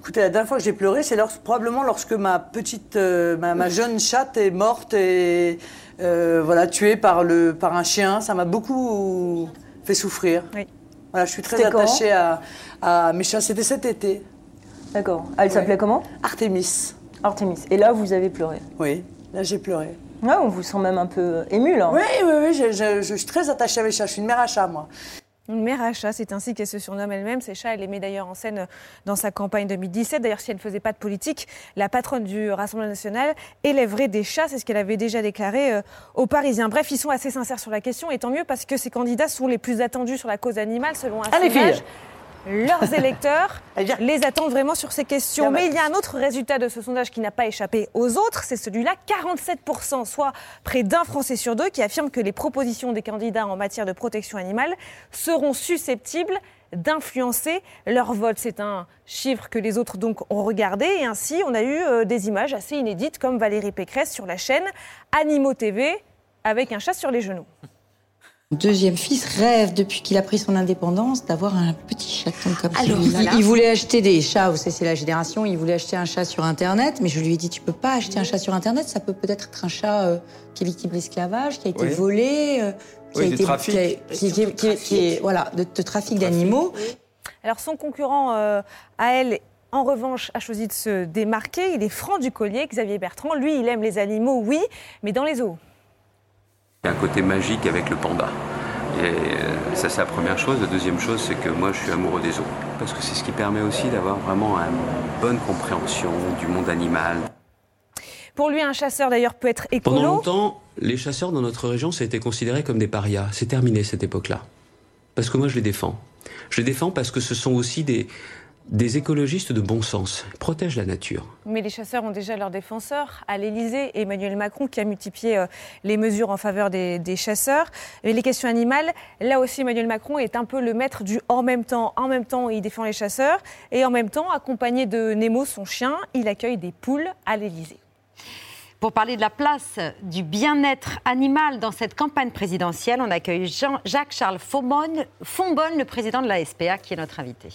Écoutez, la dernière fois que j'ai pleuré, c'est probablement lorsque ma petite, ma jeune chatte est morte et tuée par un chien. Ça m'a beaucoup fait souffrir. Oui. Voilà, je suis très attachée à mes chats. C'était cet été. D'accord. Elle s'appelait comment ? Artémis. Artémis. Et là, vous avez pleuré ? Oui, là j'ai pleuré. Ouais, on vous sent même un peu émue, là. Oui, je suis très attachée à mes chats. Je suis une mère à chat, moi. Une mère à chat, c'est ainsi qu'elle se surnomme elle-même. Ces chats, elle les met d'ailleurs en scène dans sa campagne 2017. D'ailleurs, si elle ne faisait pas de politique, la patronne du Rassemblement national élèverait des chats. C'est ce qu'elle avait déjà déclaré aux Parisiens. Bref, ils sont assez sincères sur la question, et tant mieux parce que ces candidats sont les plus attendus sur la cause animale, selon un sondage. Leurs électeurs les attendent vraiment sur ces questions. Mais il y a un autre résultat de ce sondage qui n'a pas échappé aux autres, c'est celui-là, 47%, soit près d'un Français sur deux, qui affirme que les propositions des candidats en matière de protection animale seront susceptibles d'influencer leur vote. C'est un chiffre que les autres donc ont regardé, et ainsi on a eu des images assez inédites comme Valérie Pécresse sur la chaîne Animaux TV avec un chat sur les genoux. Mon deuxième fils rêve, depuis qu'il a pris son indépendance, d'avoir un petit chaton comme ça. Voilà. Il voulait acheter des chats, vous savez, c'est la génération, il voulait acheter un chat sur Internet, mais je lui ai dit, tu peux pas acheter un chat sur Internet, ça peut peut-être être un chat qui est victime d'esclavage, qui a été volé, de trafic d'animaux. Alors son concurrent à elle, en revanche, a choisi de se démarquer. Il est franc du collier, Xavier Bertrand. Lui, il aime les animaux, oui, mais dans les zoos. Il y a un côté magique avec le panda. Et ça, c'est la première chose. La deuxième chose, c'est que moi, je suis amoureux des zoos. Parce que c'est ce qui permet aussi d'avoir vraiment une bonne compréhension du monde animal. Pour lui, un chasseur, d'ailleurs, peut être écolo. Pendant longtemps, les chasseurs dans notre région, ça a été considéré comme des parias. C'est terminé, cette époque-là. Parce que moi, je les défends. Je les défends parce que ce sont aussi des écologistes de bon sens. Ils protègent la nature. Mais les chasseurs ont déjà leurs défenseurs. À l'Élysée, Emmanuel Macron qui a multiplié les mesures en faveur des chasseurs. Et les questions animales, là aussi Emmanuel Macron est un peu le maître du en même temps. En même temps, il défend les chasseurs. Et en même temps, accompagné de Nemo, son chien, il accueille des poules à l'Élysée. Pour parler de la place du bien-être animal dans cette campagne présidentielle, on accueille Jacques-Charles Fonbonne, le président de la SPA, qui est notre invité.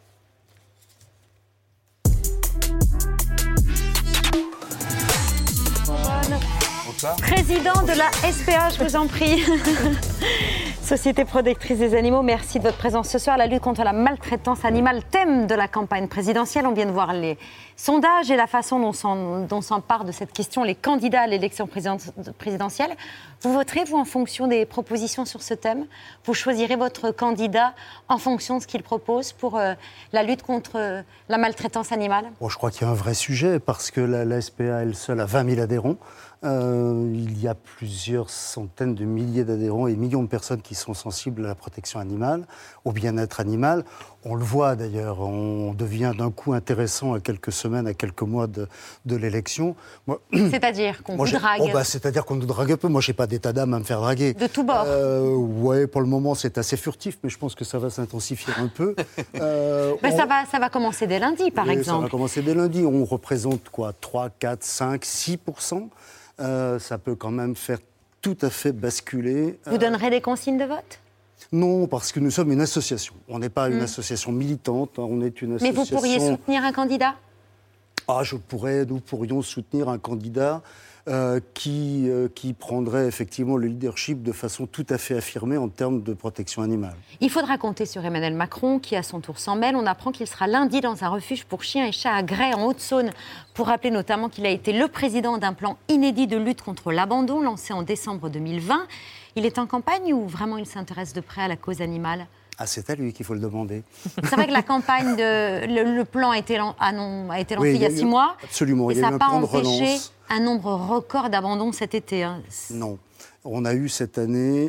Bonsoir. Président de la SPA, je vous en prie. Société protectrice des animaux, merci de votre présence ce soir. La lutte contre la maltraitance animale, thème de la campagne présidentielle. On vient de voir les sondages et la façon dont s'emparent de cette question les candidats à l'élection présidentielle. Vous voterez, vous, en fonction des propositions sur ce thème ? Vous choisirez votre candidat en fonction de ce qu'il propose pour la lutte contre la maltraitance animale ? Bon, je crois qu'il y a un vrai sujet, parce que la SPA, elle seule, a 20 000 adhérents. Il y a plusieurs centaines de milliers d'adhérents et millions de personnes qui sont sensibles à la protection animale, au bien-être animal. On le voit d'ailleurs, on devient d'un coup intéressant à quelques semaines, à quelques mois de l'élection. C'est-à-dire qu'on vous drague ? C'est-à-dire qu'on nous drague un peu. Moi, je n'ai pas d'état d'âme à me faire draguer. De tous bords ? Oui, pour le moment, c'est assez furtif, mais je pense que ça va s'intensifier un peu. Ça va commencer dès lundi, par exemple. Ça va commencer dès lundi. On représente quoi, 3, 4, 5, 6%. Ça peut quand même faire tout à fait basculer. Vous donnerez des consignes de vote ? Non, parce que nous sommes une association. On n'est pas une association militante, on est une association... Mais vous pourriez soutenir un candidat ? Nous pourrions soutenir un candidat qui prendrait effectivement le leadership de façon tout à fait affirmée en termes de protection animale. Il faudra compter sur Emmanuel Macron, qui à son tour s'en mêle. On apprend qu'il sera lundi dans un refuge pour chiens et chats à Gray, en Haute-Saône, pour rappeler notamment qu'il a été le président d'un plan inédit de lutte contre l'abandon, lancé en décembre 2020. Il est en campagne ou vraiment il s'intéresse de près à la cause animale ? C'est à lui qu'il faut le demander. C'est vrai que la campagne, le plan a été lancé il y a 6 mois. Absolument, et ça n'a pas empêché un nombre record d'abandons cet été. Non. On a eu cette année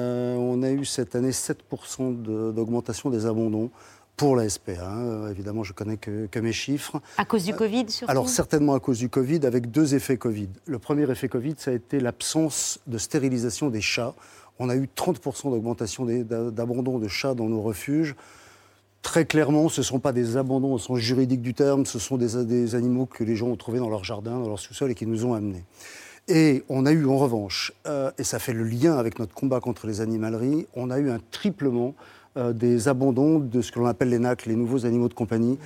7% d'augmentation des abandons pour la SPA. Évidemment, je connais que mes chiffres. À cause du Covid, surtout ? Alors, certainement à cause du Covid, avec 2 effets Covid. Le premier effet Covid, ça a été l'absence de stérilisation des chats. On a eu 30% d'augmentation d'abandon de chats dans nos refuges. Très clairement, ce ne sont pas des abandons au sens juridique du terme, ce sont des animaux que les gens ont trouvés dans leur jardin, dans leur sous-sol et qui nous ont amenés. Et on a eu en revanche, et ça fait le lien avec notre combat contre les animaleries, on a eu un triplement des abandons de ce que l'on appelle les NAC, les nouveaux animaux de compagnie,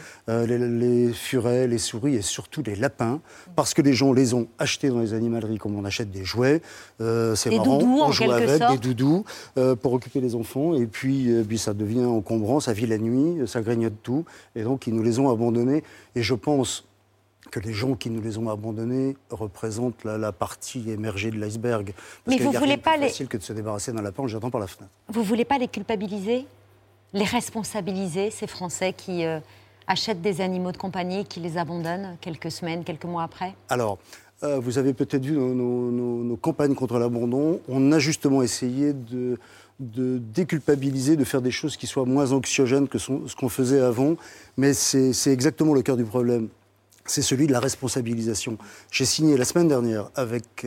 les furets, les souris et surtout les lapins, parce que les gens les ont achetés dans les animaleries comme on achète des jouets. C'est marrant, doudous, on joue avec, sorte. des doudous pour occuper les enfants, et puis ça devient encombrant, ça vit la nuit, ça grignote tout, et donc ils nous les ont abandonnés. Et je pense que les gens qui nous les ont abandonnés représentent la partie émergée de l'iceberg. Mais vous voulez pas les... facile que de se débarrasser d'un lapin en le jetant par la fenêtre. Vous voulez pas les culpabiliser, les responsabiliser, ces Français qui achètent des animaux de compagnie, qui les abandonnent quelques semaines, quelques mois après? Alors, vous avez peut-être vu nos campagnes contre l'abandon. On a justement essayé de déculpabiliser, de faire des choses qui soient moins anxiogènes que ce qu'on faisait avant. Mais c'est exactement le cœur du problème. C'est celui de la responsabilisation. J'ai signé la semaine dernière avec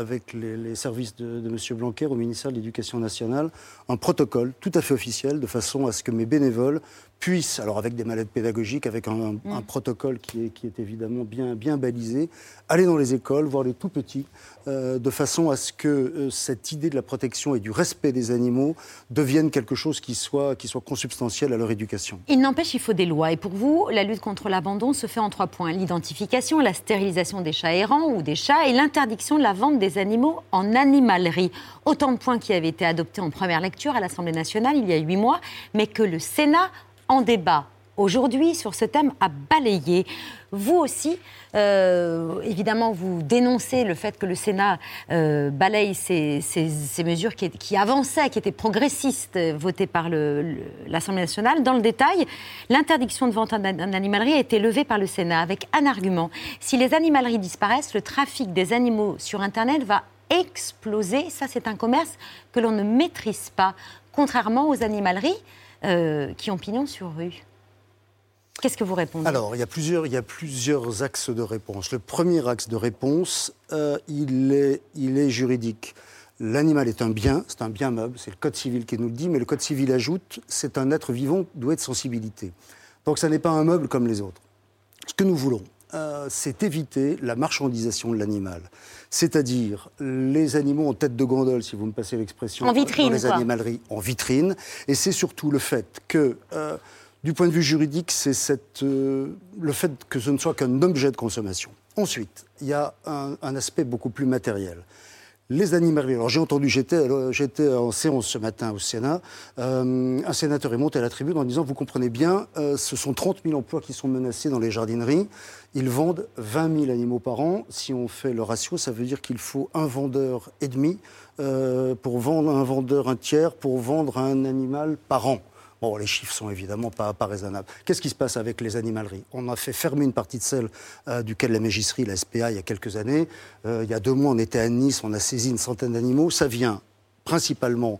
les services de M. Blanquer au ministère de l'Éducation nationale un protocole tout à fait officiel de façon à ce que mes bénévoles puissent, alors avec des mallettes pédagogiques, avec un protocole qui est évidemment bien balisé, aller dans les écoles, voir les tout petits, de façon à ce que cette idée de la protection et du respect des animaux devienne quelque chose qui soit consubstantiel à leur éducation. Il n'empêche, il faut des lois. Et pour vous, la lutte contre l'abandon se fait en 3 points. L'identification, la stérilisation des chats errants ou des chats et l'interdiction de la vente des animaux en animalerie. Autant de points qui avaient été adoptés en première lecture à l'Assemblée nationale il y a 8 mois, mais que le Sénat en débat aujourd'hui sur ce thème a balayé. Vous aussi, évidemment, vous dénoncez le fait que le Sénat balaye ces mesures qui avançaient, qui étaient progressistes, votées par l'Assemblée nationale. Dans le détail, l'interdiction de vente en animalerie a été levée par le Sénat avec un argument. Si les animaleries disparaissent, le trafic des animaux sur Internet va exploser. Ça, c'est un commerce que l'on ne maîtrise pas, contrairement aux animaleries qui ont pignon sur rue. Qu'est-ce que vous répondez? Alors, il y a plusieurs axes de réponse. Le premier axe de réponse, il est juridique. L'animal est un bien, c'est un bien meuble, c'est le Code civil qui nous le dit, mais le Code civil ajoute, c'est un être vivant doué de sensibilité. Donc, ça n'est pas un meuble comme les autres. Ce que nous voulons, c'est éviter la marchandisation de l'animal. C'est-à-dire les animaux en tête de gondole, si vous me passez l'expression, en vitrine, dans les animaleries, en vitrine. Et c'est surtout le fait que, du point de vue juridique, c'est le fait que ce ne soit qu'un objet de consommation. Ensuite, il y a un aspect beaucoup plus matériel. Les animaleries. Alors j'ai entendu, j'étais en séance ce matin au Sénat, un sénateur est monté à la tribune en disant, vous comprenez bien, ce sont 30 000 emplois qui sont menacés dans les jardineries. Ils vendent 20 000 animaux par an. Si on fait le ratio, ça veut dire qu'il faut un vendeur et demi pour vendre un vendeur un tiers pour vendre un animal par an. Bon, les chiffres sont évidemment pas raisonnables. Qu'est-ce qui se passe avec les animaleries? On a fait fermer une partie de celle duquel la Mégisserie, la SPA, il y a quelques années. Il y a 2 mois, on était à Nice, on a saisi une centaine d'animaux. Ça vient principalement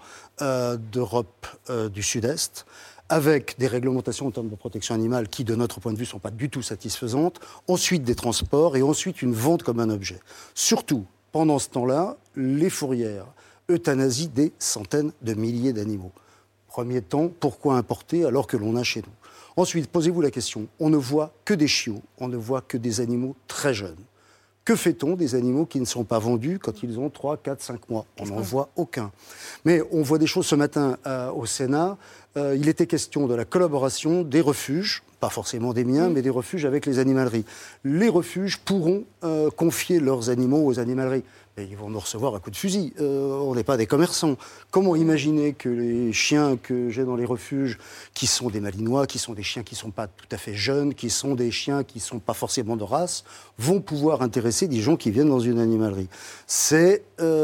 d'Europe du Sud-Est, avec des réglementations en termes de protection animale qui, de notre point de vue, ne sont pas du tout satisfaisantes. Ensuite, des transports et ensuite une vente comme un objet. Surtout, pendant ce temps-là, les fourrières euthanasient des centaines de milliers d'animaux. Premier temps, pourquoi importer alors que l'on a chez nous? Ensuite, posez-vous la question, on ne voit que des chiots, on ne voit que des animaux très jeunes. Que fait-on des animaux qui ne sont pas vendus quand ils ont 3, 4, 5 mois? On n'en voit aucun. Mais on voit des choses ce matin au Sénat. Il était question de la collaboration des refuges, pas forcément des miens, mais des refuges avec les animaleries. Les refuges pourront confier leurs animaux aux animaleries. Et ils vont nous recevoir à coups de fusil. On n'est pas des commerçants. Comment imaginer que les chiens que j'ai dans les refuges, qui sont des malinois, qui sont des chiens qui ne sont pas tout à fait jeunes, qui sont des chiens qui ne sont pas forcément de race, vont pouvoir intéresser des gens qui viennent dans une animalerie? C'est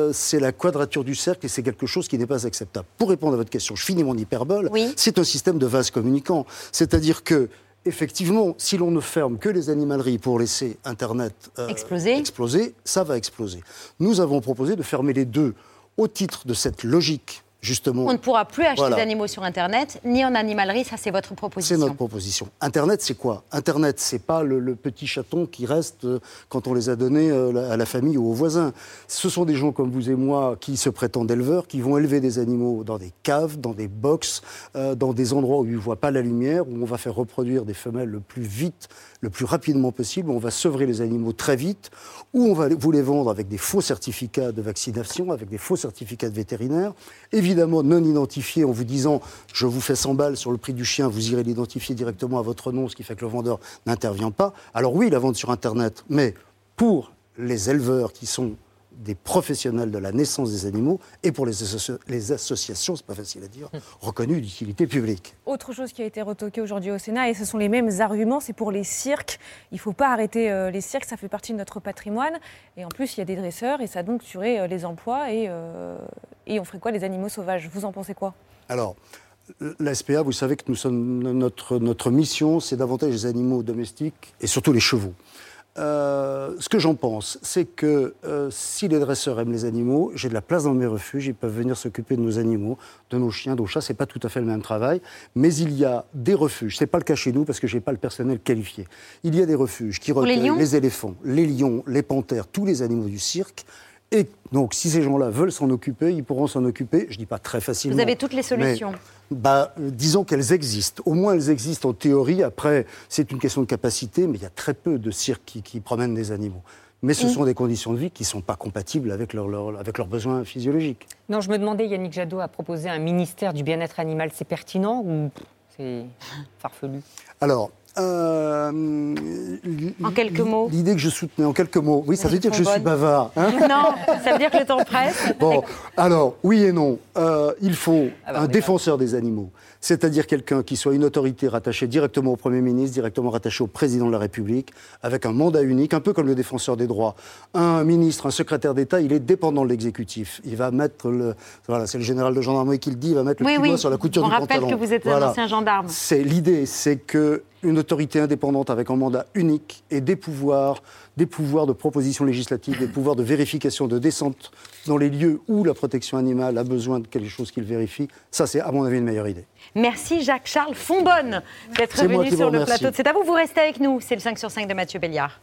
la quadrature du cercle et c'est quelque chose qui n'est pas acceptable. Pour répondre à votre question, je finis mon hyperbole, oui. C'est un système de vase communicant. C'est-à-dire que effectivement, si l'on ne ferme que les animaleries pour laisser Internet exploser, ça va exploser. Nous avons proposé de fermer les deux au titre de cette logique, justement. On ne pourra plus acheter d'animaux sur Internet, ni en animalerie, ça c'est votre proposition. C'est notre proposition. Internet, c'est quoi? Internet, c'est pas le petit chaton qui reste quand on les a donnés à la famille ou aux voisins. Ce sont des gens comme vous et moi qui se prétendent éleveurs, qui vont élever des animaux dans des caves, dans des box, dans des endroits où ils ne voient pas la lumière, où on va faire reproduire des femelles le plus vite, le plus rapidement possible, où on va sevrer les animaux très vite, où on va vous les vendre avec des faux certificats de vaccination, avec des faux certificats de vétérinaires. Évidemment, évidemment non identifié en vous disant « je vous fais 100 balles sur le prix du chien, vous irez l'identifier directement à votre nom, ce qui fait que le vendeur n'intervient pas ». Alors oui, la vente sur Internet, mais pour les éleveurs qui sont des professionnels de la naissance des animaux et pour les associations, c'est pas facile à dire, reconnues d'utilité publique. Autre chose qui a été retoquée aujourd'hui au Sénat, et ce sont les mêmes arguments, c'est pour les cirques. Il ne faut pas arrêter les cirques, ça fait partie de notre patrimoine. Et en plus, il y a des dresseurs et ça a donc tuerait les emplois. Et on ferait quoi, les animaux sauvages? Vous en pensez quoi? Alors, la SPA, vous savez que notre mission, c'est d'avantager les animaux domestiques et surtout les chevaux. Ce que j'en pense, c'est que si les dresseurs aiment les animaux, j'ai de la place dans mes refuges, ils peuvent venir s'occuper de nos animaux, de nos chiens, de nos chats, c'est pas tout à fait le même travail, mais il y a des refuges, c'est pas le cas chez nous parce que j'ai pas le personnel qualifié, il y a des refuges qui recueillent les éléphants, les lions, les panthères, tous les animaux du cirque. Et donc, si ces gens-là veulent s'en occuper, ils pourront s'en occuper, je ne dis pas très facilement. Vous avez toutes les solutions. Disons qu'elles existent. Au moins, elles existent en théorie. Après, c'est une question de capacité, mais il y a très peu de cirques qui promènent des animaux. Mais ce sont des conditions de vie qui ne sont pas compatibles avec leurs besoins physiologiques. Non, je me demandais, Yannick Jadot a proposé un ministère du bien-être animal. C'est pertinent ou c'est farfelu? Alors... en quelques mots. L'idée que je soutenais en quelques mots. Oui, ça veut dire que je suis bavard. Hein, non, ça veut dire que le temps presse. Bon, alors, oui et non. Il faut un défenseur des animaux. C'est-à-dire quelqu'un qui soit une autorité rattachée directement au Premier ministre, directement rattachée au Président de la République, avec un mandat unique, un peu comme le défenseur des droits. Un ministre, un secrétaire d'État, il est dépendant de l'exécutif. Il va mettre voilà, c'est le général de gendarmerie qui le dit, il va mettre le petit doigt sur la couture du pantalon. On rappelle que vous êtes un ancien gendarme. L'idée, c'est qu'une autorité indépendante avec un mandat unique et des pouvoirs de proposition législative, des pouvoirs de vérification, de descente dans les lieux où la protection animale a besoin de quelque chose qu'il vérifie, ça c'est à mon avis une meilleure idée. Merci Jacques-Charles Fonbonne d'être venu sur le plateau de C'est à vous, vous restez avec nous, c'est le 5 sur 5 de Mathieu Béliard.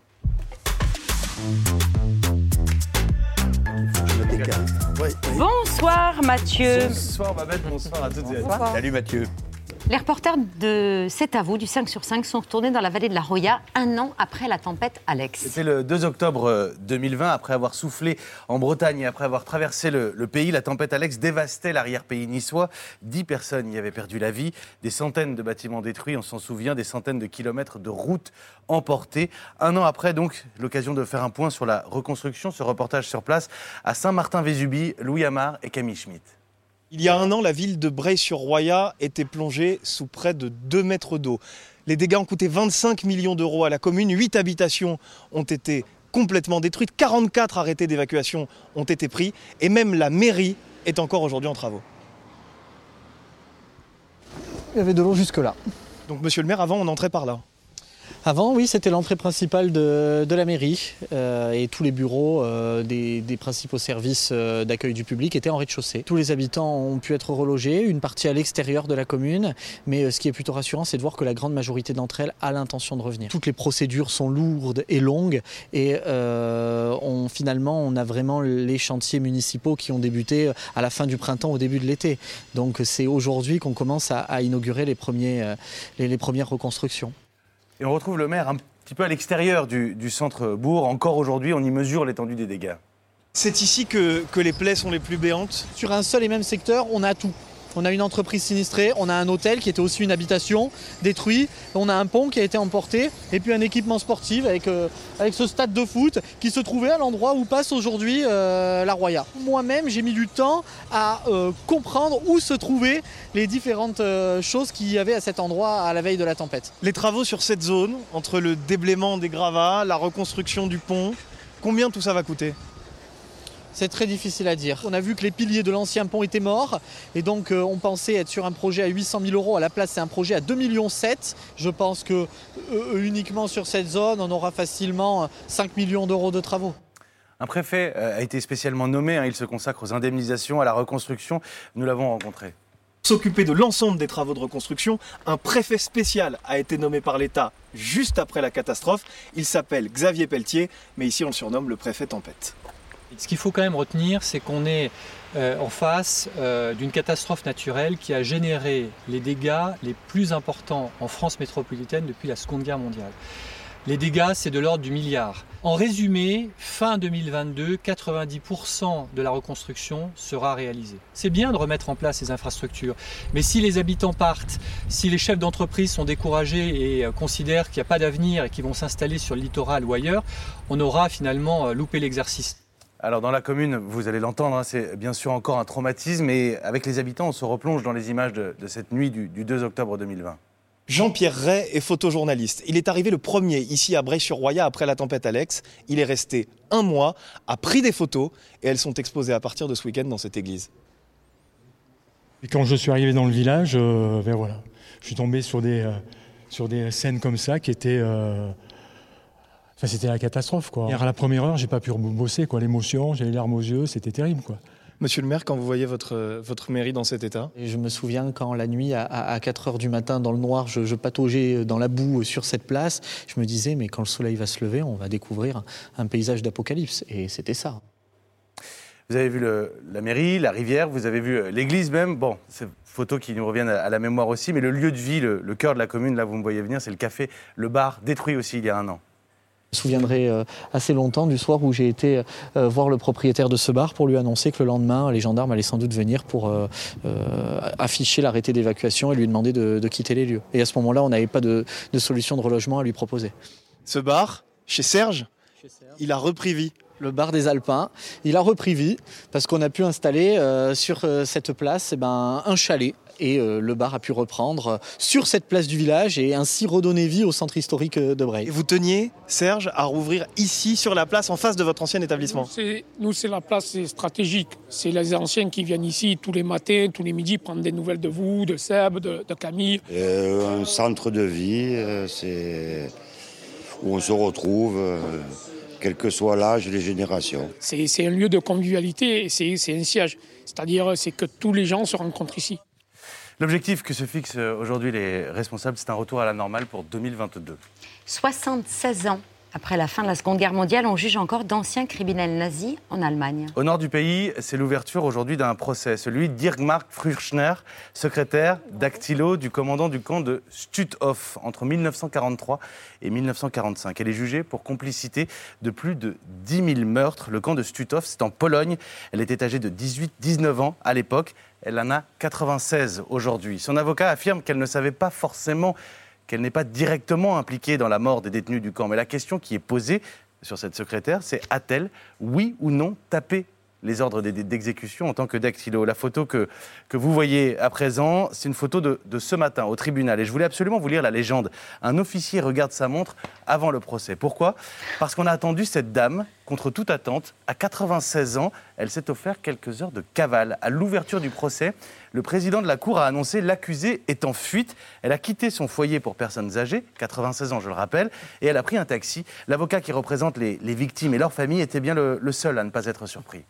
Bonsoir Mathieu. Bonsoir Babette, bonsoir à toutes et à tous. Salut Mathieu. Les reporters de C'est à vous, du 5 sur 5, sont retournés dans la vallée de la Roya un an après la tempête Alex. C'était le 2 octobre 2020, après avoir soufflé en Bretagne et après avoir traversé le pays, la tempête Alex dévastait l'arrière-pays niçois. 10 personnes y avaient perdu la vie, des centaines de bâtiments détruits, on s'en souvient, des centaines de kilomètres de routes emportées. Un an après, donc, l'occasion de faire un point sur la reconstruction, ce reportage sur place à Saint-Martin-Vésubie, Louis Amar et Camille Schmitt. Il y a un an, la ville de Breil-sur-Roya était plongée sous près de 2 mètres d'eau. Les dégâts ont coûté 25 millions d'euros à la commune. 8 habitations ont été complètement détruites. 44 arrêtés d'évacuation ont été pris. Et même la mairie est encore aujourd'hui en travaux. Il y avait de l'eau jusque-là. Donc, monsieur le maire, avant, on entrait par là? Avant, oui, c'était l'entrée principale de la mairie et tous les bureaux des principaux services d'accueil du public étaient en rez-de-chaussée. Tous les habitants ont pu être relogés, une partie à l'extérieur de la commune, mais ce qui est plutôt rassurant, c'est de voir que la grande majorité d'entre elles a l'intention de revenir. Toutes les procédures sont lourdes et longues et finalement, on a vraiment les chantiers municipaux qui ont débuté à la fin du printemps, au début de l'été. Donc c'est aujourd'hui qu'on commence à inaugurer les premières reconstructions. Et on retrouve le maire un petit peu à l'extérieur du centre-bourg. Encore aujourd'hui, on y mesure l'étendue des dégâts. C'est ici que les plaies sont les plus béantes. Sur un seul et même secteur, on a tout. On a une entreprise sinistrée, on a un hôtel qui était aussi une habitation détruit, on a un pont qui a été emporté et puis un équipement sportif avec ce stade de foot qui se trouvait à l'endroit où passe aujourd'hui la Roya. Moi-même, j'ai mis du temps à comprendre où se trouvaient les différentes choses qu'il y avait à cet endroit à la veille de la tempête. Les travaux sur cette zone, entre le déblaiement des gravats, la reconstruction du pont, combien tout ça va coûter ? C'est très difficile à dire. On a vu que les piliers de l'ancien pont étaient morts et donc on pensait être sur un projet à 800 000 euros. À la place, c'est un projet à 2,7 millions. Je pense que uniquement sur cette zone, on aura facilement 5 millions d'euros de travaux. Un préfet a été spécialement nommé. Il se consacre aux indemnisations, à la reconstruction. Nous l'avons rencontré. S'occuper de l'ensemble des travaux de reconstruction, un préfet spécial a été nommé par l'État juste après la catastrophe. Il s'appelle Xavier Pelletier, mais ici on le surnomme le préfet Tempête. Ce qu'il faut quand même retenir, c'est qu'on est en face d'une catastrophe naturelle qui a généré les dégâts les plus importants en France métropolitaine depuis la Seconde Guerre mondiale. Les dégâts, c'est de l'ordre du milliard. En résumé, fin 2022, 90% de la reconstruction sera réalisée. C'est bien de remettre en place ces infrastructures, mais si les habitants partent, si les chefs d'entreprise sont découragés et considèrent qu'il n'y a pas d'avenir et qu'ils vont s'installer sur le littoral ou ailleurs, on aura finalement loupé l'exercice. Alors dans la commune, vous allez l'entendre, hein, c'est bien sûr encore un traumatisme, et avec les habitants, on se replonge dans les images de cette nuit du 2 octobre 2020. Jean-Pierre Ray est photojournaliste. Il est arrivé le premier ici à Breil-sur-Roya après la tempête Alex. Il est resté 1 mois, a pris des photos et elles sont exposées à partir de ce week-end dans cette église. Et quand je suis arrivé dans le village, voilà, je suis tombé sur des scènes comme ça qui étaient... c'était la catastrophe, quoi. Hier, à la première heure, j'ai pas pu bosser, quoi. L'émotion, j'ai les larmes aux yeux, c'était terrible, quoi. Monsieur le maire, quand vous voyez votre mairie dans cet état? Et je me souviens quand la nuit, à 4 heures du matin, dans le noir, je pataugeais dans la boue sur cette place, je me disais, mais quand le soleil va se lever, on va découvrir un paysage d'apocalypse. Et c'était ça. Vous avez vu la mairie, la rivière, vous avez vu l'église même. Bon, c'est photos qui nous reviennent à la mémoire aussi, mais le lieu de vie, le cœur de la commune, là vous me voyez venir, c'est le café, le bar, détruit aussi il y a 1 an. Je me souviendrai assez longtemps du soir où j'ai été voir le propriétaire de ce bar pour lui annoncer que le lendemain, les gendarmes allaient sans doute venir pour afficher l'arrêté d'évacuation et lui demander de quitter les lieux. Et à ce moment-là, on n'avait pas de solution de relogement à lui proposer. Ce bar, chez Serge, il a repris vie. Le bar des Alpins, il a repris vie parce qu'on a pu installer sur cette place un chalet. Et le bar a pu reprendre sur cette place du village et ainsi redonner vie au centre historique de Breil. Et vous teniez, Serge, à rouvrir ici, sur la place, en face de votre ancien établissement? Nous, c'est la place stratégique. C'est les anciens qui viennent ici tous les matins, tous les midis, prendre des nouvelles de vous, de Seb, de Camille. Un centre de vie, c'est où on se retrouve, quel que soit l'âge et les générations. C'est un lieu de convivialité, c'est un siège. C'est-à-dire c'est que tous les gens se rencontrent ici. L'objectif que se fixent aujourd'hui les responsables, c'est un retour à la normale pour 2022. 76 ans après la fin de la Seconde Guerre mondiale, on juge encore d'anciens criminels nazis en Allemagne. Au nord du pays, c'est l'ouverture aujourd'hui d'un procès, celui d'Irmgard Fürchner, secrétaire dactylo du commandant du camp de Stutthof entre 1943 et 1945. Elle est jugée pour complicité de plus de 10 000 meurtres. Le camp de Stutthof, c'est en Pologne. Elle était âgée de 18-19 ans à l'époque. Elle en a 96 aujourd'hui. Son avocat affirme qu'elle ne savait pas forcément, qu'elle n'est pas directement impliquée dans la mort des détenus du camp. Mais la question qui est posée sur cette secrétaire, c'est a-t-elle, oui ou non, tapé les ordres d'exécution en tant que dactylo? La photo que vous voyez à présent, c'est une photo de ce matin au tribunal. Et je voulais absolument vous lire la légende. Un officier regarde sa montre avant le procès. Pourquoi? Parce qu'on a attendu cette dame, contre toute attente. À 96 ans, elle s'est offert quelques heures de cavale. À l'ouverture du procès, le président de la Cour a annoncé l'accusée est en fuite. Elle a quitté son foyer pour personnes âgées, 96 ans je le rappelle, et elle a pris un taxi. L'avocat qui représente les victimes et leurs familles était bien le seul à ne pas être surpris.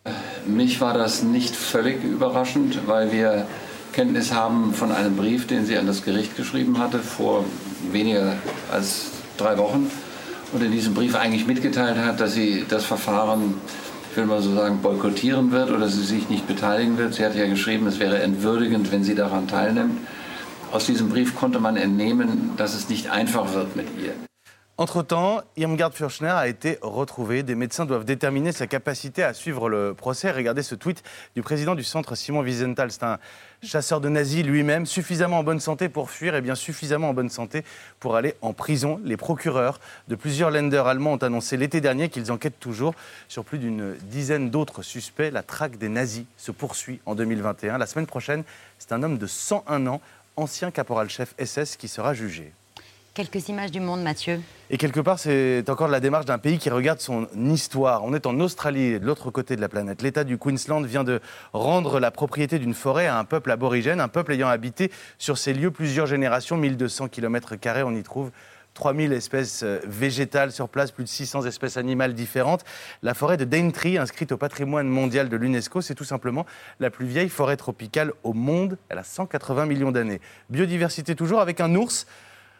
Mich war das nicht völlig überraschend, weil wir Kenntnis haben von einem Brief, den sie an das Gericht geschrieben hatte vor weniger als 3 Wochen und in diesem Brief eigentlich mitgeteilt hat, dass sie das Verfahren, ich will mal so sagen, boykottieren wird oder sie sich nicht beteiligen wird. Sie hat ja geschrieben, es wäre entwürdigend, wenn sie daran teilnimmt. Aus diesem Brief konnte man entnehmen, dass es nicht einfach wird mit ihr. Entre-temps, Irmgard Fürchner a été retrouvée. Des médecins doivent déterminer sa capacité à suivre le procès. Regardez ce tweet du président du centre, Simon Wiesenthal. C'est un chasseur de nazis lui-même, suffisamment en bonne santé pour fuir et bien suffisamment en bonne santé pour aller en prison. Les procureurs de plusieurs länders allemands ont annoncé l'été dernier qu'ils enquêtent toujours sur plus d'une dizaine d'autres suspects. La traque des nazis se poursuit en 2021. La semaine prochaine, c'est un homme de 101 ans, ancien caporal-chef SS, qui sera jugé. Quelques images du monde, Mathieu. Et quelque part, c'est encore la démarche d'un pays qui regarde son histoire. On est en Australie, de l'autre côté de la planète. L'État du Queensland vient de rendre la propriété d'une forêt à un peuple aborigène, un peuple ayant habité sur ces lieux plusieurs générations, 1200 km². On y trouve 3000 espèces végétales sur place, plus de 600 espèces animales différentes. La forêt de Daintree, inscrite au patrimoine mondial de l'UNESCO, c'est tout simplement la plus vieille forêt tropicale au monde. Elle a 180 millions d'années. Biodiversité toujours, avec un ours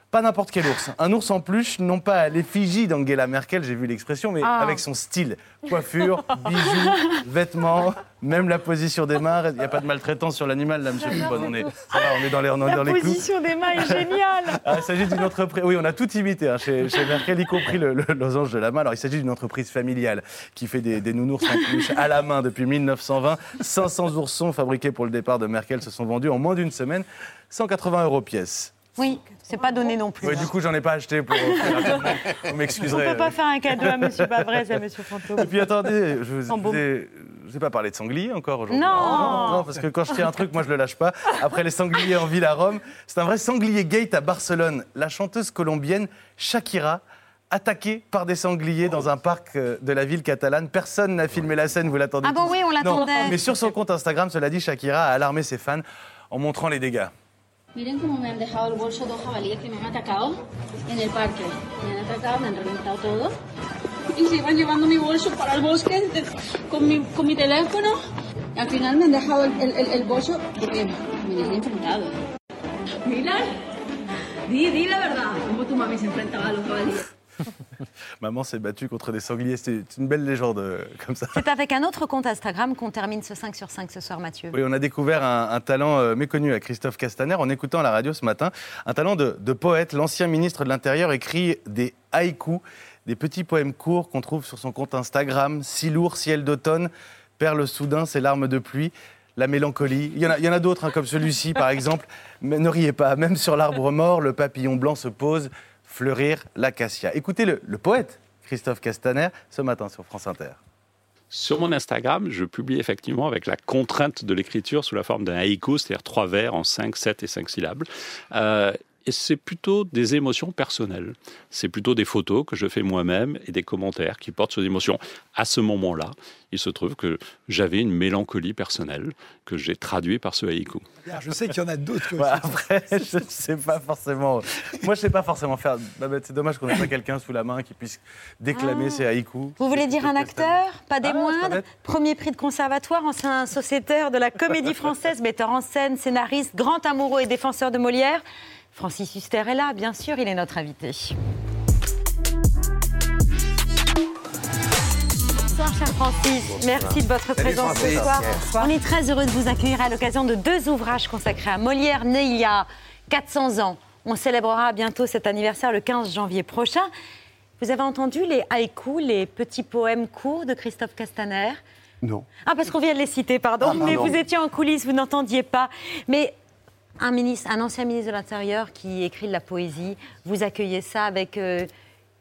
Pas n'importe quel ours. Un ours en peluche, non pas à l'effigie d'Angela Merkel, j'ai vu l'expression, mais avec son style. Coiffure, bijoux, vêtements, même la position des mains. Il n'y a pas de maltraitance sur l'animal, là, monsieur Fubon. On est dans les clous. La position des mains est géniale. Il s'agit d'une entreprise... Oui, on a tout imité chez Merkel, y compris le losange de la main. Alors, il s'agit d'une entreprise familiale qui fait des nounours en peluche à la main depuis 1920. 500 oursons fabriqués pour le départ de Merkel se sont vendus en moins d'une semaine. 180 € pièce. Oui, c'est pas donné non plus. Oui, du coup, j'en ai pas acheté pour... Vous m'excuserez. On peut pas faire un cadeau à monsieur Bavrez, à monsieur Fantôme. Et puis attendez, je vous ai pas parlé de sanglier encore aujourd'hui. Non, parce que quand je tiens un truc, moi je le lâche pas. Après les sangliers en ville à Rome, c'est un vrai sanglier gate à Barcelone. La chanteuse colombienne Shakira, attaquée par des sangliers dans un parc de la ville catalane. Personne n'a filmé la scène, vous l'attendez. Ah bon, oui, on l'attendait. Non, mais sur son compte Instagram, cela dit, Shakira a alarmé ses fans en montrant les dégâts. Miren cómo me han dejado el bolso dos jabalíes que me han atacado en el parque. Me han atacado, me han reventado todo. Y se iban llevando mi bolso para el bosque con mi teléfono. Y al final me han dejado el bolso porque me han enfrentado. Mira, di la verdad. ¿Cómo tu mami se enfrentaba a los jabalíes? Maman s'est battue contre des sangliers, c'est une belle légende comme ça. C'est avec un autre compte Instagram qu'on termine ce 5 sur 5 ce soir, Mathieu. Oui, on a découvert un talent méconnu à Christophe Castaner en écoutant la radio ce matin. Un talent de poète. L'ancien ministre de l'Intérieur écrit des haïkus, des petits poèmes courts qu'on trouve sur son compte Instagram. Si lourd, ciel d'automne, perles soudain, ces larmes de pluie. La mélancolie. Il y en a d'autres, comme celui-ci, par exemple. Mais ne riez pas, même sur l'arbre mort, le papillon blanc se pose. Fleurir l'acacia. Écoutez le poète Christophe Castaner ce matin sur France Inter. Sur mon Instagram, je publie effectivement avec la contrainte de l'écriture sous la forme d'un haïku, c'est-à-dire 3 vers en 5, 7 et 5 syllabes. Et c'est plutôt des émotions personnelles. C'est plutôt des photos que je fais moi-même et des commentaires qui portent sur des émotions. À ce moment-là, il se trouve que j'avais une mélancolie personnelle que j'ai traduite par ce haïku. Je sais qu'il y en a d'autres. Après, je ne sais pas forcément... Moi, je ne sais pas forcément faire... C'est dommage qu'on n'ait pas quelqu'un sous la main qui puisse déclamer ces haïkus. Vous voulez dire un acteur, pas des moindres. Premier prix de conservatoire, ancien sociétaire de la Comédie Française, metteur en scène, scénariste, grand amoureux et défenseur de Molière. Francis Huster est là, bien sûr, il est notre invité. Bonsoir, cher Francis. Merci de votre présence ce soir. On est très heureux de vous accueillir à l'occasion de 2 ouvrages consacrés à Molière, né il y a 400 ans. On célébrera bientôt cet anniversaire le 15 janvier prochain. Vous avez entendu les haïkus, les petits poèmes courts de Christophe Castaner? Non. Ah, parce qu'on vient de les citer, pardon. Mais vous étiez en coulisses, vous n'entendiez pas. Mais... Un ancien ministre de l'Intérieur qui écrit de la poésie, vous accueillez ça avec respect.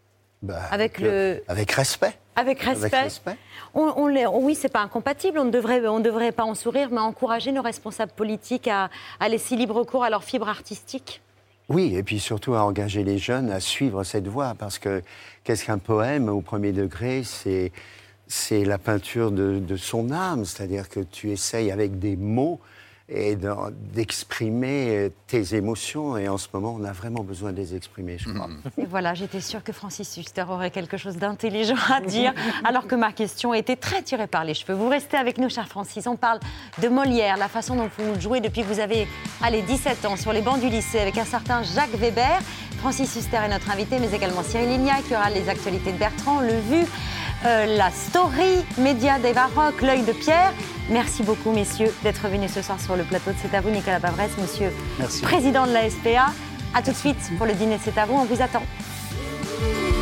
Avec respect. Avec respect. Oui, c'est pas incompatible. On ne devrait pas en sourire, mais encourager nos responsables politiques à laisser libre cours à leur fibre artistique. Oui, et puis surtout à engager les jeunes à suivre cette voie, parce que qu'est-ce qu'un poème au premier degré? C'est la peinture de son âme, c'est-à-dire que tu essayes avec des mots et d'exprimer tes émotions. Et en ce moment, on a vraiment besoin de les exprimer, je crois. Et voilà, j'étais sûre que Francis Huster aurait quelque chose d'intelligent à dire, alors que ma question était très tirée par les cheveux. Vous restez avec nous, cher Francis. On parle de Molière, la façon dont vous jouez depuis que vous avez 17 ans sur les bancs du lycée avec un certain Jacques Weber. Francis Huster est notre invité, mais également Cyril Lignac, qui aura les actualités de Bertrand, le Vu, la story média d'Eva Rock, l'œil de Pierre. Merci beaucoup, messieurs, d'être venus ce soir sur le plateau de C'est à vous, Nicolas Bavrez, monsieur président de la SPA. A tout de suite pour le dîner de C'est à vous, on vous attend.